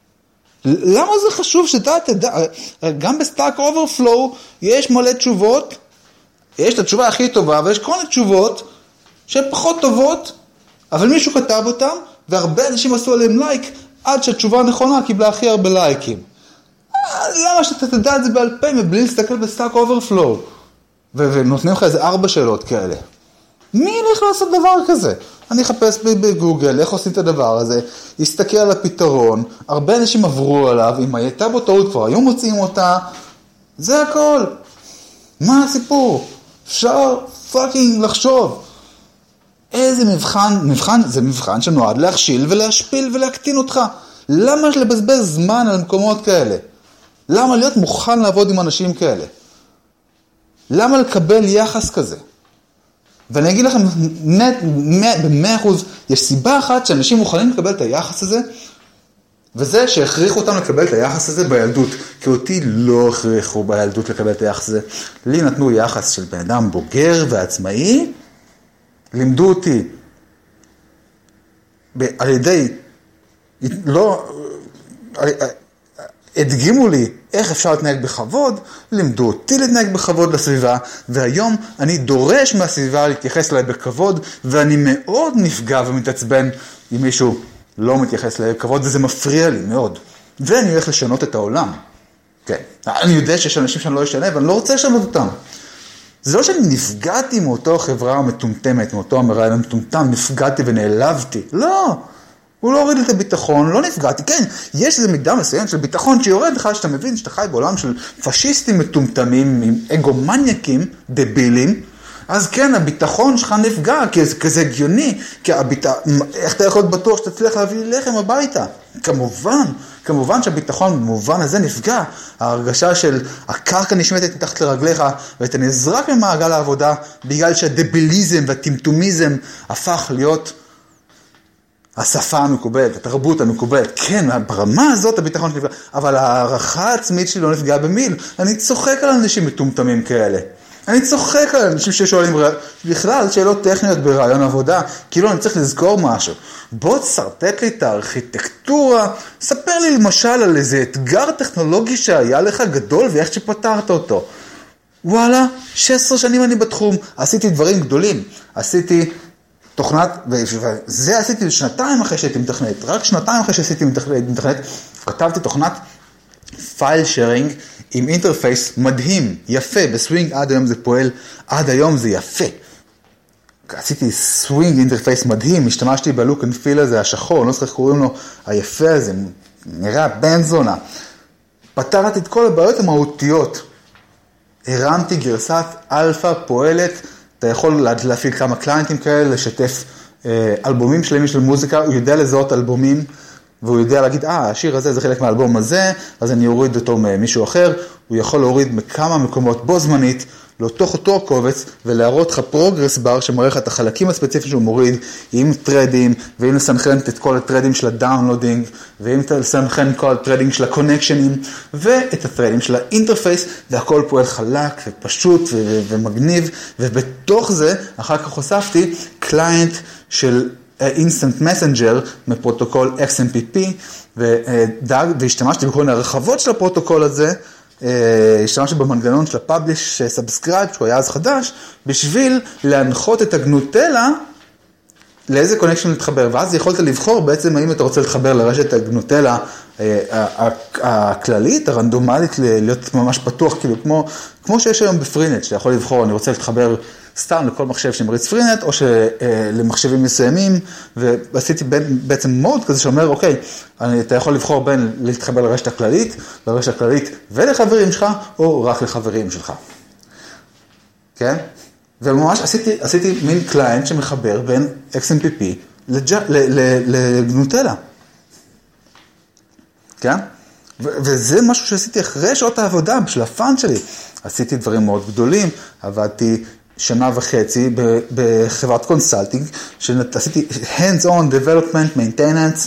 למה זה חשוב שאתה תדע? גם בסטאק אוברפלואו יש מלא תשובות, יש את התשובה הכי טובה, ויש כל התשובות שהן פחות טובות, אבל מישהו כתב אותם, והרבה אנשים עשו עליהם לייק, עד שהתשובה הנכונה קיבלה הכי הרבה לייקים. למה שאתה תדע את זה בעל פה, מבלי להסתכל בסטאק אוברפלואו? ונותנים לך איזה ארבע שאלות כאלה. מי ילך לעשות דבר כזה? אני אחפש בגוגל, איך עושים את הדבר הזה, יסתכל על הפתרון, הרבה אנשים עברו עליו, אם הייתה בו טעות כבר, היו מוצאים אותה, זה הכל. מה הסיפור? אפשר פאקינג לחשוב. איזה מבחן, מבחן, זה מבחן שנועד להכשיל ולהשפיל ולהקטין אותך. למה יש לבזבז זמן על מקומות כאלה? למה להיות מוכן לעבוד עם אנשים כאלה? למה לקבל יחס כזה? ואני אגיד לכם, ב-מאה אחוז, יש סיבה אחת שאנשים מוכנים לקבל את היחס הזה, וזה שהכריחו אותם לקבל את היחס הזה בילדות. כי אותי לא הכריחו בילדות לקבל את היחס הזה. לי נתנו יחס של בן אדם בוגר ועצמאי, לימדו אותי על ידי, לא, הדגימו לי איך אפשר להתנהג בכבוד, לימדו אותי להתנהג בכבוד לסביבה, והיום אני דורש מהסביבה להתייחס אליי בכבוד, ואני מאוד נפגע ומתעצבן אם מישהו לא מתייחס אליי בכבוד, וזה מפריע לי מאוד. ואני הולך לשנות את העולם. כן. אני יודע שיש אנשים שאני לא אשנה, ואני לא רוצה לשנות אותם. זה לא שאני נפגעתי מאותו חברה המטומטמת, מאותו המראיין המטומטם, נפגעתי ונעלבתי. לא. הוא לא הוריד את הביטחון, לא נפגעתי. כן, יש איזה מידה מסוים של ביטחון שיורד לך, שאתה מבין שאתה חי בעולם של פשיסטים מטומטמים, עם אגומניאקים, דבילים, אז כן, הביטחון שלך נפגע, כי זה כזה הגיוני, כי הביט... איך אתה יכול להיות בטוח שתצליח להביא לחם הביתה? כמובן, כמובן שהביטחון במובן הזה נפגע. ההרגשה של הקרקע נשמטת מתחת לרגליך, ואתה נזרק ממעגל העבודה, בגלל שהדביליזם והטמטומיזם הפך להיות השפה המקובלת, התרבות המקובלת. כן, ברמה הזאת הביטחון נפגע, אבל הערכה העצמית שלי לא נפגעה במיל. אני צוחק על אנשים מטומטמים כאלה. אני צוחק על אנשים ששואלים בכלל שאלות טכניות ברעיון עבודה, כאילו אני צריך לזכור משהו. בוא תסרטט לי את הארכיטקטורה, ספר לי למשל על איזה אתגר טכנולוגי שהיה לך גדול ואיך שפתרת אותו. וואלה, שש עשרה שנים אני בתחום, עשיתי דברים גדולים, עשיתי תוכנת, וזה עשיתי שנתיים אחרי שהייתי מתכנת, רק שנתיים אחרי שעשיתי מתכנת, כתבתי תוכנת פייל שיירינג עם אינטרפייס מדהים, יפה, בסווינג עד היום זה פועל, עד היום זה יפה. עשיתי סווינג אינטרפייס מדהים, השתמשתי בלוק אנד פיל הזה, השחור, אני לא צריך קוראים לו, היפה הזה, נראה בן זונה. פתרתי את כל הבעיות המהותיות, הרמתי גרסת אלפא פועלת, אתה יכול להפעיל כמה קליינטים כאלה, לשתף אלבומים שלמים של מוזיקה, הוא יודע לזהות אלבומים, והוא יודע להגיד, אה, השיר הזה זה חלק מהאלבום הזה, אז אני אוריד אותו ממישהו אחר, הוא יכול להוריד מכמה מקומות בו זמנית, לתוך אותו קובץ, ולהראות לך פרוגרס בר, שמראה לך את החלקים הספציפיים שהוא מוריד, עם טרדים, ואם לסנכרן את כל הטרדים של הדאונלודינג, ואם לסנכרן את כל הטרדים של הקונקשנים, ואת הטרדים של האינטרפייס, והכל פועל חלק ופשוט ו- ומגניב, ובתוך זה, אחר כך הוספתי קליינט של אינסטנט מסנג'ר מפרוטוקול אקס אם פי פי, ודאג, והשתמשתי בכל מיני הרחבות של הפרוטוקול הזה, השתמשתי במנגנון של הפאבליש סאבסקרייב, שהוא היה אז חדש, בשביל להנחות את הגנוטלה לאיזה קונקשן להתחבר, ואז יכולת לבחור בעצם האם אתה רוצה להתחבר לרשת הגנוטלה הכללית, הרנדומלית, להיות ממש פתוח, כאילו כמו, כמו שיש היום בפרינט, שאתה יכול לבחור, אני רוצה להתחבר סתם לכל מחשב שמריץ פרינט, או למחשבים מסוימים, ועשיתי בעצם מוד כזה שאומר, אוקיי, אתה יכול לבחור בין להתחבר לרשת הכללית, לרשת הכללית ולחברים שלך, או רק לחברים שלך. כן? וממש עשיתי, עשיתי מין קליינט שמחבר בין אקס אם פי פי לגנוטלה. כן? וזה משהו שעשיתי אחרי שעות העבודה, בשביל הפאן שלי. עשיתי דברים מאוד גדולים, עבדתי שנה וחצי בחברת קונסלטינג, שעשיתי hands-on development, maintenance,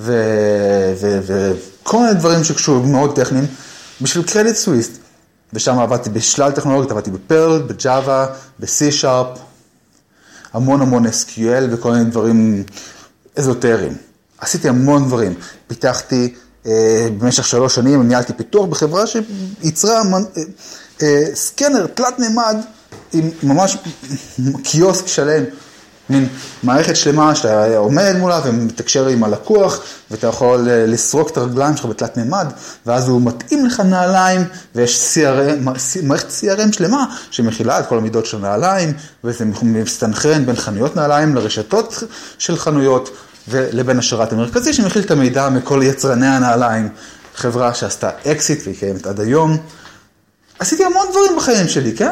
וכל מיני דברים שקשורים מאוד טכניים, בשביל קרדיט סוויס. ושם עבדתי בשלל טכנולוגיות, עבדתי בפרל, בג'אווה, ב-C-Sharp, המון המון אס קיו אל וכל מיני דברים אזוטריים. עשיתי המון דברים. פיתחתי אה, במשך שלוש שנים, ניהלתי פיתוח בחברה שיצרה אה, אה, סקנר תלת מימד, עם ממש קיוסק שלם, מין מערכת שלמה שאתה עומד מולה ומתקשר עם הלקוח, ואתה יכול לסרוק את הרגליים שלך בתלת מימד, ואז הוא מתאים לך נעליים, ויש סי אר אם, מערכת סי אר אם שלמה שמכילה את כל המידות של נעליים, וזה מסתנכרן בין חנויות נעליים לרשתות של חנויות, ולבין השרת המרכזי שמכיל את המידע מכל יצרני הנעליים, חברה שעשתה אקסיט והיא קיימת עד היום. עשיתי המון דברים בחיים שלי, כן?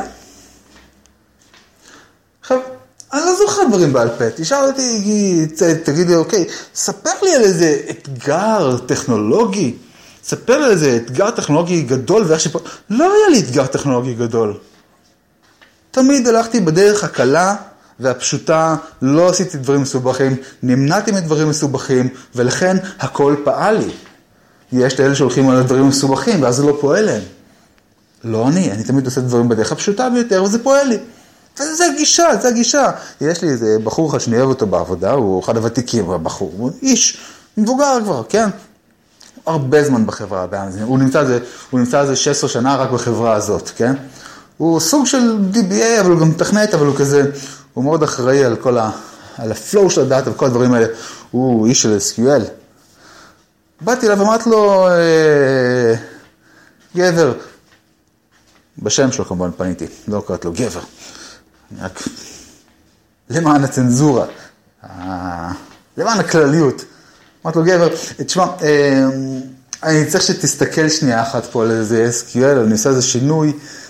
עכשיו, אני לא זוכר דברים בעל פה, תשאל אותי, תגיד לי, אוקיי, ספר לי על איזה אתגר טכנולוגי, ספר לי על איזה אתגר טכנולוגי גדול, ואיך שפה, לא היה לי אתגר טכנולוגי גדול. תמיד הלכתי בדרך הקלה והפשוטה, לא עשיתי דברים מסובכים, נמנעתי מדברים מסובכים, ולכן הכל פעל לי. יש את אלה שהולכים על הדברים מסובכים, ואז זה לא פועל להם. לא אני, אני תמיד עושה דברים בדרך הפשוטה ביותר, וזה פועל לי. וזה הגישה, זה הגישה. יש לי איזה בחור אחד שאני אוהב אותו בעבודה, הוא אחד הוותיקים, הבחור, הוא איש מבוגר כבר, כן? הרבה זמן בחברה, הוא נמצא על זה, הוא נמצא על זה שש עשרה שנה רק בחברה הזאת, כן? הוא סוג של די בי איי, אבל הוא גם מתכנת, אבל הוא כזה, הוא מאוד אחראי על כל ה, על הפלואו של הדאטה וכל הדברים האלה. הוא איש של אס קיו אל. באתי אליו ואמרתי לו, אה, גבר, בשם שלו כמובן פניתי, לא קראת לו גבר. רק למען הצנזורה, למען הכלליות. אמרתי לו, גבר, תשמע, אני צריך שתסתכל שנייה אחת פה על איזה אס קיו אל, אני עושה איזה שינוי,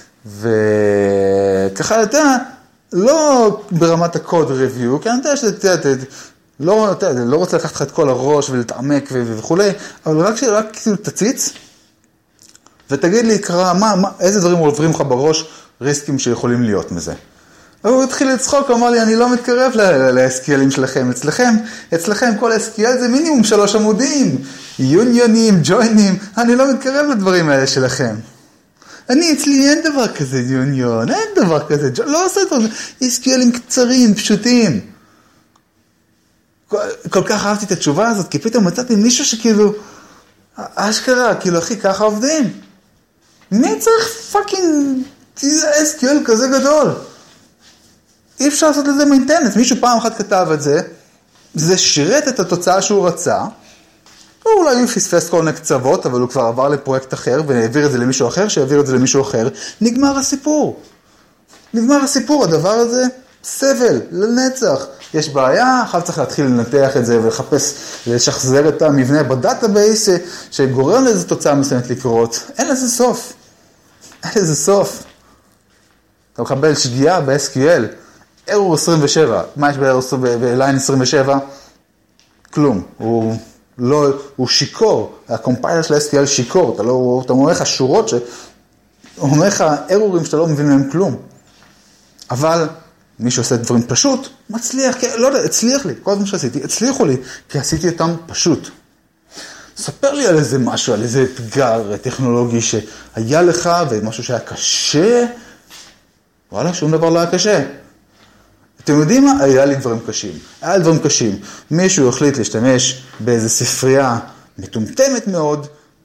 וככה אתה, לא ברמת הקוד ריוויו, כי אני יודע שאתה, לא, לא רוצה לקחת לך את כל הראש ולהתעמק וכו', אבל רק שרק תציץ, ותגיד לי, קרא, מה, מה, איזה דברים עוברים לך בראש, ריסקים שיכולים להיות מזה. הוא התחיל לצחוק, הוא אמר לי, אני לא מתקרב ל-אס קיו אל'ים שלכם, אצלכם, אצלכם כל אס קיו אל זה מינימום שלוש עמודים, יוניונים, ג'וינים, אני לא מתקרב לדברים האלה שלכם. אני, אצלי אין דבר כזה יוניון, אין דבר כזה, לא עושה דבר, אס קיו אל'ים קצרים, פשוטים. כל, כל כך אהבתי את התשובה הזאת, כי פתאום מצאתי מישהו שכאילו, אשכרה, כאילו, אחי, ככה עובדים. מי צריך פאקינג אס קיו אל כזה גדול? אי אפשר לעשות לזה מיינטננס. מישהו פעם אחת כתב את זה, זה שירת את התוצאה שהוא רצה, הוא אולי הוא פספס כל מיני קצוות, אבל הוא כבר עבר לפרויקט אחר, והעביר את זה למישהו אחר, שהעביר את זה למישהו אחר, נגמר הסיפור. נגמר הסיפור, הדבר הזה סבל, לנצח. יש בעיה, אחר צריך להתחיל לנתח את זה, ולחפש, לשחזר את המבנה בדאטאבייס, שגורם לאיזו תוצאה מסוימת לקרות. אין לזה סוף. אין לזה סוף. אתה מקבל שגיאה ב-אס קיו אל, ארור עשרים ושבע, מה יש בליין עשרים ושבע? כלום, הוא לא, הוא שיקור, הקומפיילר של ה-אס קיו אל שיקור, אתה לא, אתה אומר לך שורות שהוא אומר לך ארורים שאתה לא מבין מהם כלום. אבל מי שעושה דברים פשוט, מצליח, כי, לא יודע, הצליח לי, כל הזמן שעשיתי, הצליחו לי, כי עשיתי אותם פשוט. ספר לי על איזה משהו, על איזה אתגר טכנולוגי שהיה לך, ומשהו שהיה קשה, וואלה, שום דבר לא היה קשה. אתם יודעים מה? היה לי דברים קשים. היה לי דברים קשים. מישהו החליט להשתמש באיזו ספרייה מטומטמת מאוד,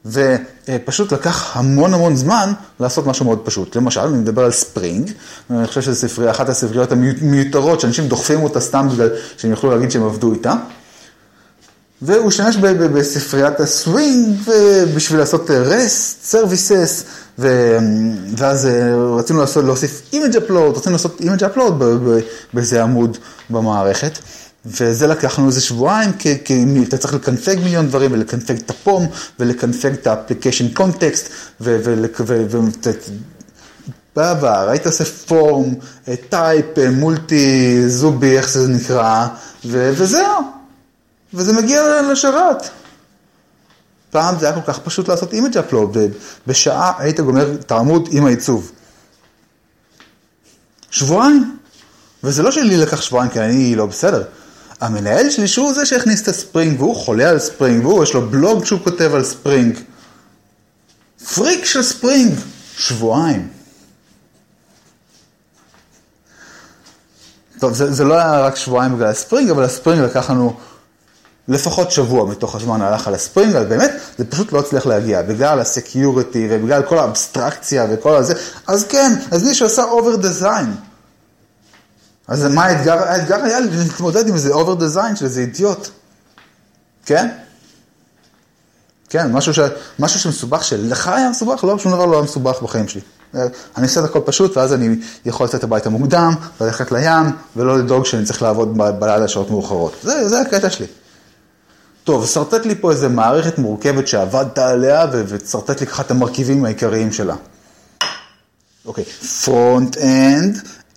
ופשוט לקח המון המון זמן לעשות משהו מאוד פשוט. למשל, אני מדבר על ספרינג, אני חושב שזו ספרייה, אחת הספריות המיותרות, שאנשים דוחפים אותה סתם בגלל שהם יוכלו להגיד שהם עבדו איתה. והוא השתמש בספריית הסווינג בשביל לעשות REST, Services, ואז רצינו להוסיף Image Upload, רצינו לעשות Image Upload באיזה עמוד במערכת. וזה לקח לנו איזה שבועיים, כי אתה צריך לקנפג מיליון דברים, ולקנפג את הפום, ולקנפג את ה-application context, ובא, ראית עושה פורם, טייפ, מולטי, זובי, איך זה נקרא, וזהו. וזה מגיע לשרת. פעם זה היה כל כך פשוט לעשות image upload, ובשעה היית גומר את העמוד עם העיצוב. שבועיים. וזה לא שלי לקח שבועיים, כי אני לא בסדר. המנהל שלי שהוא זה שהכניס את הספרינג, והוא חולה על ספרינג, והוא יש לו בלוג שהוא כותב על ספרינג. פריק של ספרינג. שבועיים. טוב, זה, זה לא היה רק שבועיים בגלל הספרינג, אבל הספרינג לקח לנו לפחות שבוע מתוך הזמן הלך על הספרינג, אבל באמת זה פשוט לא הצליח להגיע, בגלל הסקיוריטי ובגלל כל האבסטרקציה וכל הזה. אז כן, אז מישהו עשה אובר דיזיין. אז מה האתגר? האתגר היה להתמודד עם איזה אובר דיזיין של איזה אידיוט. כן? כן, משהו, ש... משהו שמסובך שלך היה מסובך, לא, שום דבר לא היה מסובך בחיים שלי. אני עושה את הכל פשוט, ואז אני יכול לצאת הביתה מוקדם, ללכת לים, ולא לדאוג שאני צריך לעבוד בלילה שעות מאוחרות. זה, זה הקטע שלי. טוב, שרטט לי פה איזה מערכת מורכבת שעבדת עליה, ושרטט לי ככה את המרכיבים העיקריים שלה. אוקיי, פרונט אנד,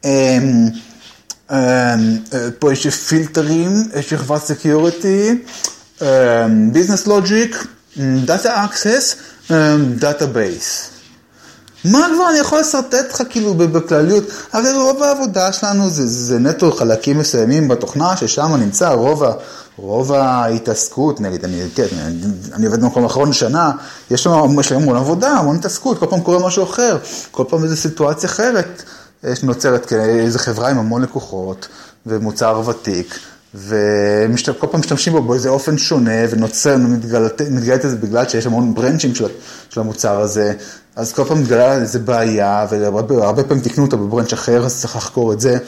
פה יש פילטרים, יש שכבת סקיוריטי, ביזנס לוג'יק, דאטה אקסס, דאטה בייס. מה כבר אני יכול לסרטט לך כאילו בכלליות? הרי רוב העבודה שלנו זה, זה נטו חלקים מסוימים בתוכנה, ששם נמצא רוב, רוב ההתעסקות, נגיד, אני, כן, אני, אני עובד במקום האחרון שנה, יש לנו, יש לנו המון עבודה, המון התעסקות, כל פעם קורה משהו אחר, כל פעם איזו סיטואציה אחרת, יש נוצרת איזו חברה עם המון לקוחות, ומוצר ותיק, וכל פעם משתמשים בו באיזה אופן שונה, ונוצר, מתגלת את זה בגלל שיש המון ברנצ'ינג של, של המוצר הזה, אז כל פעם מתגלה איזה בעיה, והרבה פעמים תקנו אותה בברנץ' אחר, אז צריך לחקור את זה.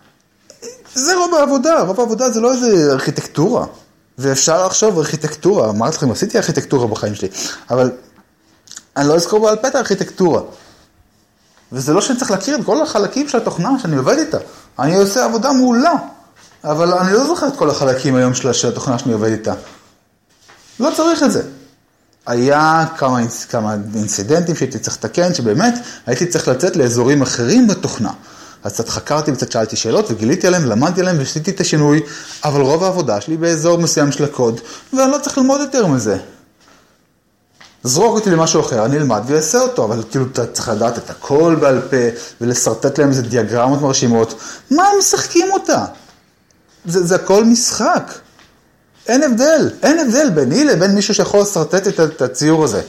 זה רוב העבודה, רוב העבודה זה לא איזה ארכיטקטורה, ואפשר לחשוב ארכיטקטורה, אמרתי לכם, עשיתי ארכיטקטורה בחיים שלי, אבל אני לא אזכור בעל פה את הארכיטקטורה, וזה לא שאני צריך להכיר את כל החלקים של התוכנה שאני עובד איתה, אני עושה עבודה מעולה, אבל אני לא זוכר את כל החלקים היום של התוכנה שאני עובד איתה, לא צריך את זה. היה כמה, כמה אינסידנטים שהייתי צריך לתקן, שבאמת הייתי צריך לצאת לאזורים אחרים בתוכנה. אז קצת חקרתי וקצת שאלתי שאלות וגיליתי עליהם, למדתי עליהם ועשיתי את השינוי, אבל רוב העבודה שלי באזור מסוים של הקוד, ואני לא צריך ללמוד יותר מזה. זרוק אותי למשהו אחר, אני אלמד ויעשה אותו, אבל כאילו אתה צריך לדעת את הכל בעל פה, ולסרטט להם איזה דיאגרמות מרשימות. מה הם משחקים אותה? זה, זה הכל משחק. אין הבדל, אין הבדל ביני לבין מישהו שיכול לסרטט את, את הציור הזה.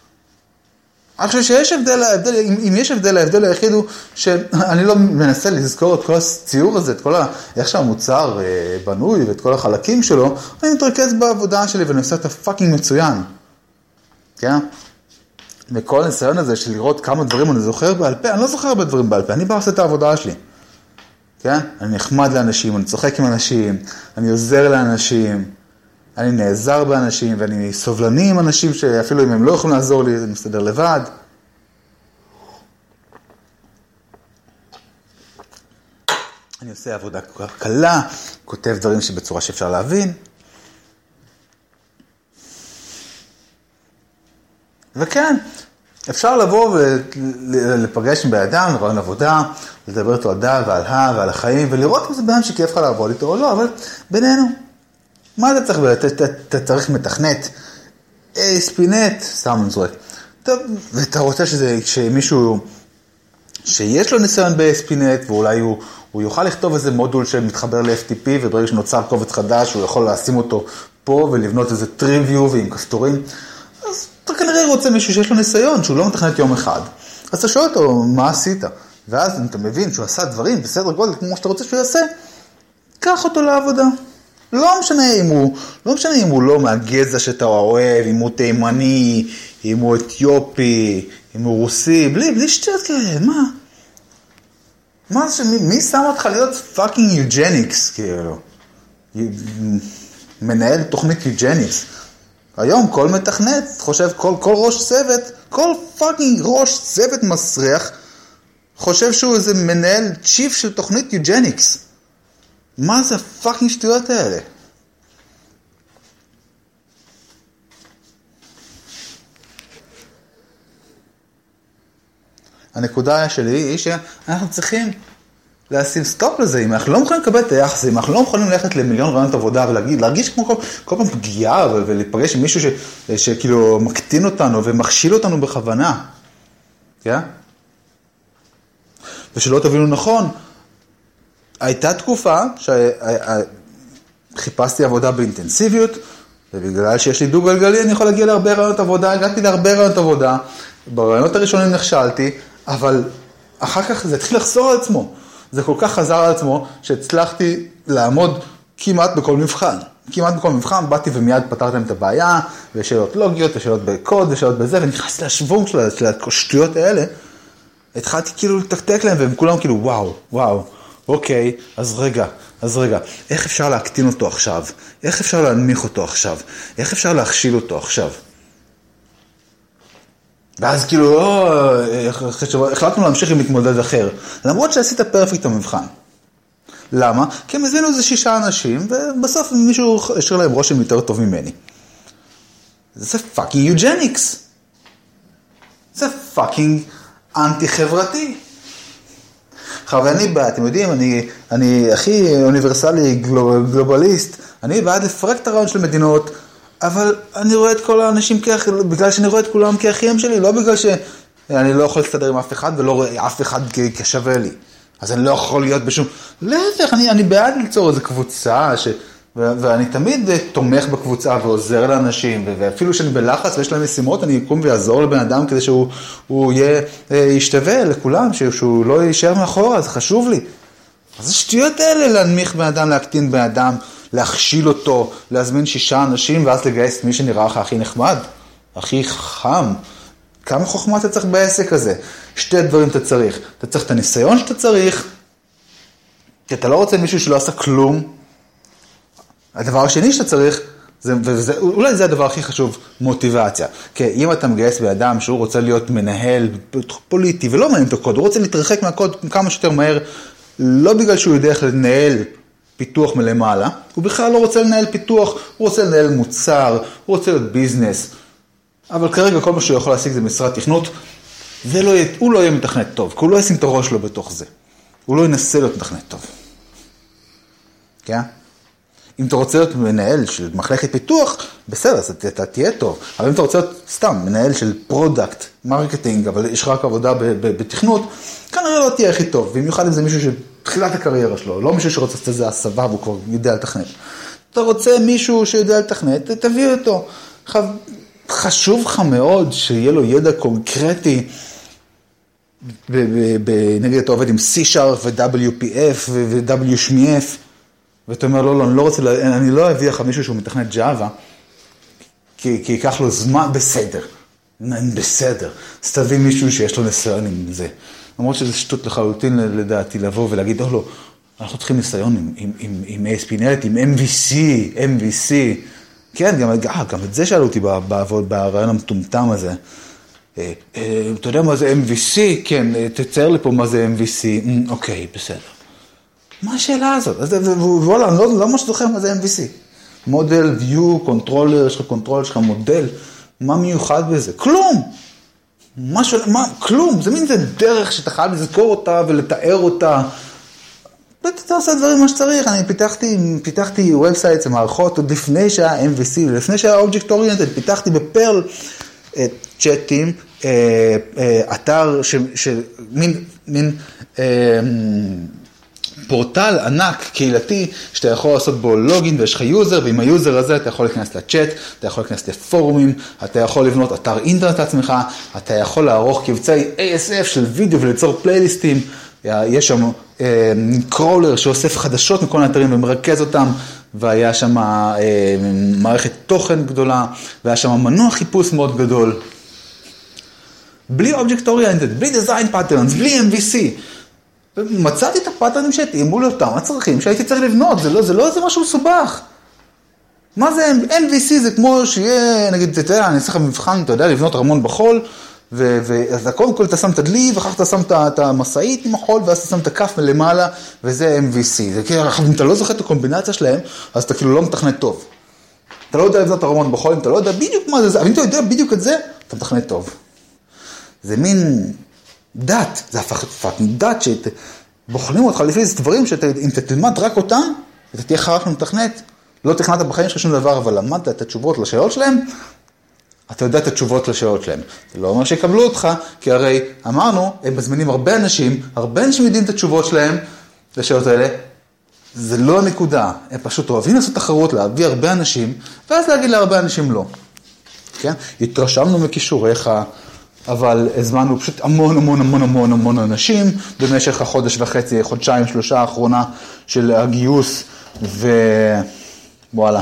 אני חושב שיש הבדל, ההבדל, אם, אם יש הבדל, ההבדל היחיד הוא שאני לא מנסה לזכור את כל הציור הזה, את כל ה, איך שהמוצר אה, בנוי ואת כל החלקים שלו, אני מתרכז בעבודה שלי ואני עושה את הפאקינג מצוין. כן? וכל הניסיון הזה של לראות כמה דברים אני זוכר בעל פה, אני לא זוכר הרבה דברים בעל פה, אני בא עושה את העבודה שלי. כן? אני נחמד לאנשים, אני צוחק עם אנשים, אני עוזר לאנשים, אני נעזר באנשים, ואני סובלני עם אנשים שאפילו אם הם לא יכולים לעזור לי, זה מסתדר לבד. אני עושה עבודה קלה, כותב דברים שבצורה שאפשר להבין. וכן, אפשר לבוא ולפגש עם באדם, לראות עבודה, לדבר איתו על דעה ועל ה ועל החיים, ולראות אם זה באדם שכיף לך לעבוד איתו או לא, אבל בינינו. מה אתה צריך? אתה צריך מתכנת, ספינט, סתם אני זורק. ואתה רוצה שזה, שמישהו, שיש לו ניסיון בספינט, ואולי הוא, הוא יוכל לכתוב איזה מודול שמתחבר ל-אף טי פי, וברגע שנוצר קובץ חדש, הוא יכול לשים אותו פה, ולבנות איזה טריוויו ועם כפתורים. אז אתה כנראה רוצה מישהו שיש לו ניסיון, שהוא לא מתכנת יום אחד. אז אתה שואל אותו, מה עשית? ואז אם אתה מבין שהוא עשה דברים בסדר גודל, כמו שאתה רוצה שהוא יעשה, קח אותו לעבודה. לא משנה אם הוא, לא משנה אם הוא לא מהגזע שאתה אוהב, אם הוא תימני, אם הוא אתיופי, אם הוא רוסי, בלי, בלי שטויות כאלה, מה? מה זה, מי, מי שם אותך להיות פאקינג יוג'ניקס, כאילו? מנהל תוכנית יוג'ניקס. היום כל מתכנת חושב, כל, כל ראש צוות, כל פאקינג ראש צוות מסריח, חושב שהוא איזה מנהל צ'יף של תוכנית יוג'ניקס. מה זה הפאקינג שטויות האלה? הנקודה שלי היא שאנחנו צריכים לשים סטופ לזה. אם אנחנו לא מוכנים לקבל את היחס, אם אנחנו לא מוכנים ללכת למיליון רעיונות עבודה ולהגיד, להרגיש כמו כל, כל פעם פגיעה ולהיפגש עם מישהו ש, שכאילו מקטין אותנו ומכשיל אותנו בכוונה. כן? ושלא תבינו נכון, הייתה תקופה שחיפשתי עבודה באינטנסיביות, ובגלל שיש לי דו גלגלי אני יכול להגיע להרבה רעיונות עבודה, הגעתי להרבה רעיונות עבודה, ברעיונות הראשונים נכשלתי, אבל אחר כך זה התחיל לחזור על עצמו. זה כל כך חזר על עצמו שהצלחתי לעמוד כמעט בכל מבחן. כמעט בכל מבחן, באתי ומיד פתרתם את הבעיה, ושאלות לוגיות, ושאלות בקוד, ושאלות בזה, ונכנסתי לשוונג של השטויות האלה, התחלתי כאילו לתקתק להם, והם כולם כאילו וואו, וואו, אוקיי, אז רגע, אז רגע, איך אפשר להקטין אותו עכשיו? איך אפשר להנמיך אותו עכשיו? איך אפשר להכשיל אותו עכשיו? ואז כאילו, לא, החלטנו להמשיך עם מתמודד אחר, למרות שעשית פרפקט המבחן. למה? כי הם הזינו איזה שישה אנשים, ובסוף מישהו השאיר להם רושם יותר טוב ממני. זה פאקינג יוג'ניקס. זה פאקינג אנטי חברתי. עכשיו, אני בעד, אתם יודעים, אני, אני הכי אוניברסלי גלובליסט, אני בעד לפרק את הרעיון של מדינות, אבל אני רואה את כל האנשים כאח, בגלל שאני רואה את כולם כאחים שלי, לא בגלל שאני לא יכול להסתדר עם אף אחד, ולא רואה אף אחד כשווה לי. אז אני לא יכול להיות בשום... להפך, אני, אני בעד ליצור איזו קבוצה, ש... ו... ואני תמיד תומך בקבוצה ועוזר לאנשים, ו... ואפילו שאני בלחץ ויש להם משימות, אני אקום ויעזור לבן אדם כדי שהוא הוא יהיה, ישתווה לכולם, שהוא לא יישאר מאחורה, זה חשוב לי. אז השטויות האלה להנמיך בן אדם, להקטין בן אדם, להכשיל אותו, להזמין שישה אנשים, ואז לגייס מי שנראה לך הכי נחמד, הכי חכם. כמה חוכמה אתה צריך בעסק הזה? שתי דברים אתה צריך. אתה צריך את הניסיון שאתה צריך, כי אתה לא רוצה מישהו שלא עשה כלום. הדבר השני שאתה צריך, זה, וזה, אולי זה הדבר הכי חשוב, מוטיבציה. כי אם אתה מגייס באדם שהוא רוצה להיות מנהל פוליטי, ולא מעניין אותו קוד, הוא רוצה להתרחק מהקוד כמה שיותר מהר, לא בגלל שהוא יודע איך לנהל פיתוח מלמעלה, הוא בכלל לא רוצה לנהל פיתוח, הוא רוצה לנהל מוצר, הוא רוצה להיות ביזנס. אבל כרגע כל מה שהוא יכול להשיג זה משרת תכנות, זה לא יהיה, הוא לא יהיה מתכנת טוב, כי הוא לא ישים את הראש שלו בתוך זה. הוא לא ינסה להיות מתכנת טוב. כן? אם אתה רוצה להיות מנהל של מחלקת פיתוח, בסדר, אז אתה תהיה טוב. אבל אם אתה רוצה להיות סתם מנהל של פרודקט, מרקטינג, אבל יש רק עבודה בתכנות, כנראה לא תהיה הכי טוב. במיוחד אם זה מישהו שתחילת הקריירה שלו, לא מישהו שרוצה לעשות איזה הסבה והוא כבר יודע לתכנת. אתה רוצה מישהו שיודע לתכנת, תביא אותו. חשוב לך מאוד שיהיה לו ידע קונקרטי, נגיד אתה עובד עם C-Sharp ו-דאבליו פי אף ו-W שמי-F, ואתה אומר, לא, לא, אני לא רוצה, אני לא אביא לך מישהו שהוא מתכנת ג'אווה, כי, כי ייקח לו זמן, בסדר, בסדר. אז תביא מישהו שיש לו ניסיון עם זה. למרות שזה שטות לחלוטין לדעתי לבוא ולהגיד, לא, לא, אנחנו צריכים ניסיון עם, עם, עם, עם איי אס פי נט, עם אם וי סי, אם וי סי. כן, גם, גם את זה שאלו אותי בעבוד, ברעיון המטומטם הזה. אתה יודע מה זה אם וי סי? כן, תצייר לי פה מה זה אם וי סי. אוקיי, בסדר. מה השאלה הזאת? וואלה, אני לא ממש זוכר מה זה אם וי סי. מודל, view, קונטרולר, יש לך קונטרולר, יש לך מודל. מה מיוחד בזה? כלום! משהו, מה, כלום. זה מין זה דרך שאתה חייב לזכור אותה ולתאר אותה. אתה עושה דברים מה שצריך. אני פיתחתי, פיתחתי וובסייטס, מערכות, עוד לפני שהיה אם וי סי, לפני שהיה Object Oriented, פיתחתי בפרל צ'אטים, אתר של מין, מין, פורטל ענק, קהילתי, שאתה יכול לעשות בו לוגין ויש לך יוזר, ועם היוזר הזה אתה יכול להיכנס לצ'אט, אתה יכול להיכנס לפורומים, אתה יכול לבנות אתר אינטרנט לעצמך, אתה יכול לערוך קבצי איי אס אף של וידאו וליצור פלייליסטים, יש שם קרולר שאוסף חדשות מכל האתרים ומרכז אותם, והיה שם אה, מערכת תוכן גדולה, והיה שם מנוע חיפוש מאוד גדול. בלי Object Oriented, בלי Design Patterns, בלי אם וי סי. מצאתי את הפאטרנים שהתאימו לאותם הצרכים שהייתי צריך לבנות, זה לא, זה לא איזה משהו מסובך. מה זה אם וי סי? זה כמו שיהיה, נגיד, אתה יודע, אני צריך מבחן, אתה יודע, לבנות ארמון בחול, ואז קודם כל אתה שם את הדלי, ואחר כך אתה שם את המסעית עם החול, ואז אתה שם את הכף מלמעלה, וזה אם וי סי. זה כאילו, אם אתה לא זוכר את הקומבינציה שלהם, אז אתה כאילו לא מתכנת טוב. אתה לא יודע לבנות ארמון בחול, אם אתה לא יודע בדיוק מה זה, אבל אם אתה יודע בדיוק את זה, אתה מתכנת טוב. זה מין דת, זה הפכת דת שבוחנים אותך לפי זה דברים שאם אתה תלמד רק אותם, אתה תהיה חרק מתכנת, לא תכנת בחיים שלך שום דבר, אבל למדת את התשובות לשאלות שלהם, אתה יודע את התשובות לשאלות שלהם. זה לא אומר שיקבלו אותך, כי הרי אמרנו, הם מזמינים הרבה אנשים, הרבה אנשים יודעים את התשובות שלהם לשאלות האלה, זה לא הנקודה, הם פשוט אוהבים לעשות תחרות, להביא הרבה אנשים, ואז להגיד להרבה אנשים לא. כן? התרשמנו מכישוריך, אבל הזמנו פשוט המון המון המון המון המון אנשים, במשך החודש וחצי, חודשיים, שלושה האחרונה של הגיוס, ווואלה.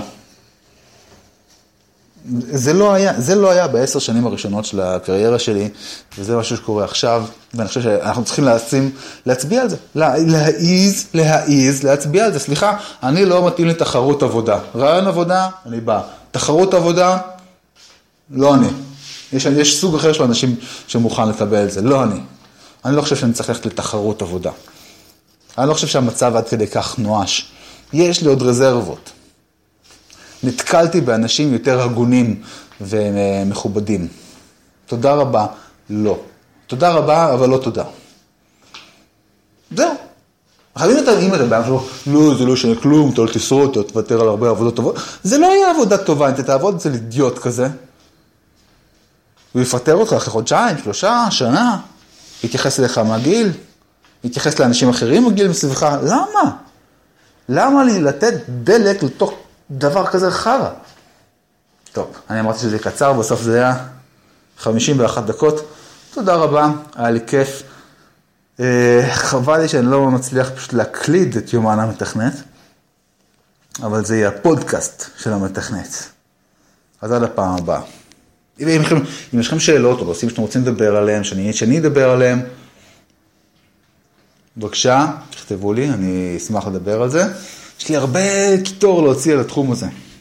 זה לא היה, זה לא היה בעשר שנים הראשונות של הקריירה שלי, וזה משהו שקורה עכשיו, ואני חושב שאנחנו צריכים להצים, להצביע על זה, לה, להעיז, להעיז, להצביע על זה. סליחה, אני לא מתאים לתחרות עבודה. רעיון עבודה, אני בא. תחרות עבודה, לא אני. יש, יש סוג אחר של אנשים שמוכן לקבל את זה, לא אני. אני לא חושב שאני צריך ללכת לתחרות עבודה. אני לא חושב שהמצב עד כדי כך נואש. יש לי עוד רזרבות. נתקלתי באנשים יותר הגונים ומכובדים. תודה רבה, לא. תודה רבה, אבל לא תודה. זהו. אבל אם אתה, אם אתה בא, לא, זה לא שני כלום, אתה לא תשרוד, אתה תוותר על הרבה עבודות טובות. זה לא יהיה עבודה טובה, אם אתה תעבוד אצל אידיוט כזה. הוא יפטר אותך אחרי חודשיים, שלושה, שנה. יתייחס אליך מהגיל. יתייחס לאנשים אחרים מהגיל מסביבך. למה? למה לי לתת דלק לתוך דבר כזה חרא? טוב, אני אמרתי שזה קצר, בסוף זה היה חמישים ואחת דקות. תודה רבה, היה לי כיף. חבל לי שאני לא מצליח פשוט להקליד את יומן המתכנת, אבל זה יהיה הפודקאסט של המתכנת. אז עד הפעם הבאה. אם יש לכם שאלות או נושאים שאתם רוצים לדבר עליהם, שאני, שאני אדבר עליהם, בבקשה, תכתבו לי, אני אשמח לדבר על זה. יש לי הרבה קיטור להוציא על התחום הזה.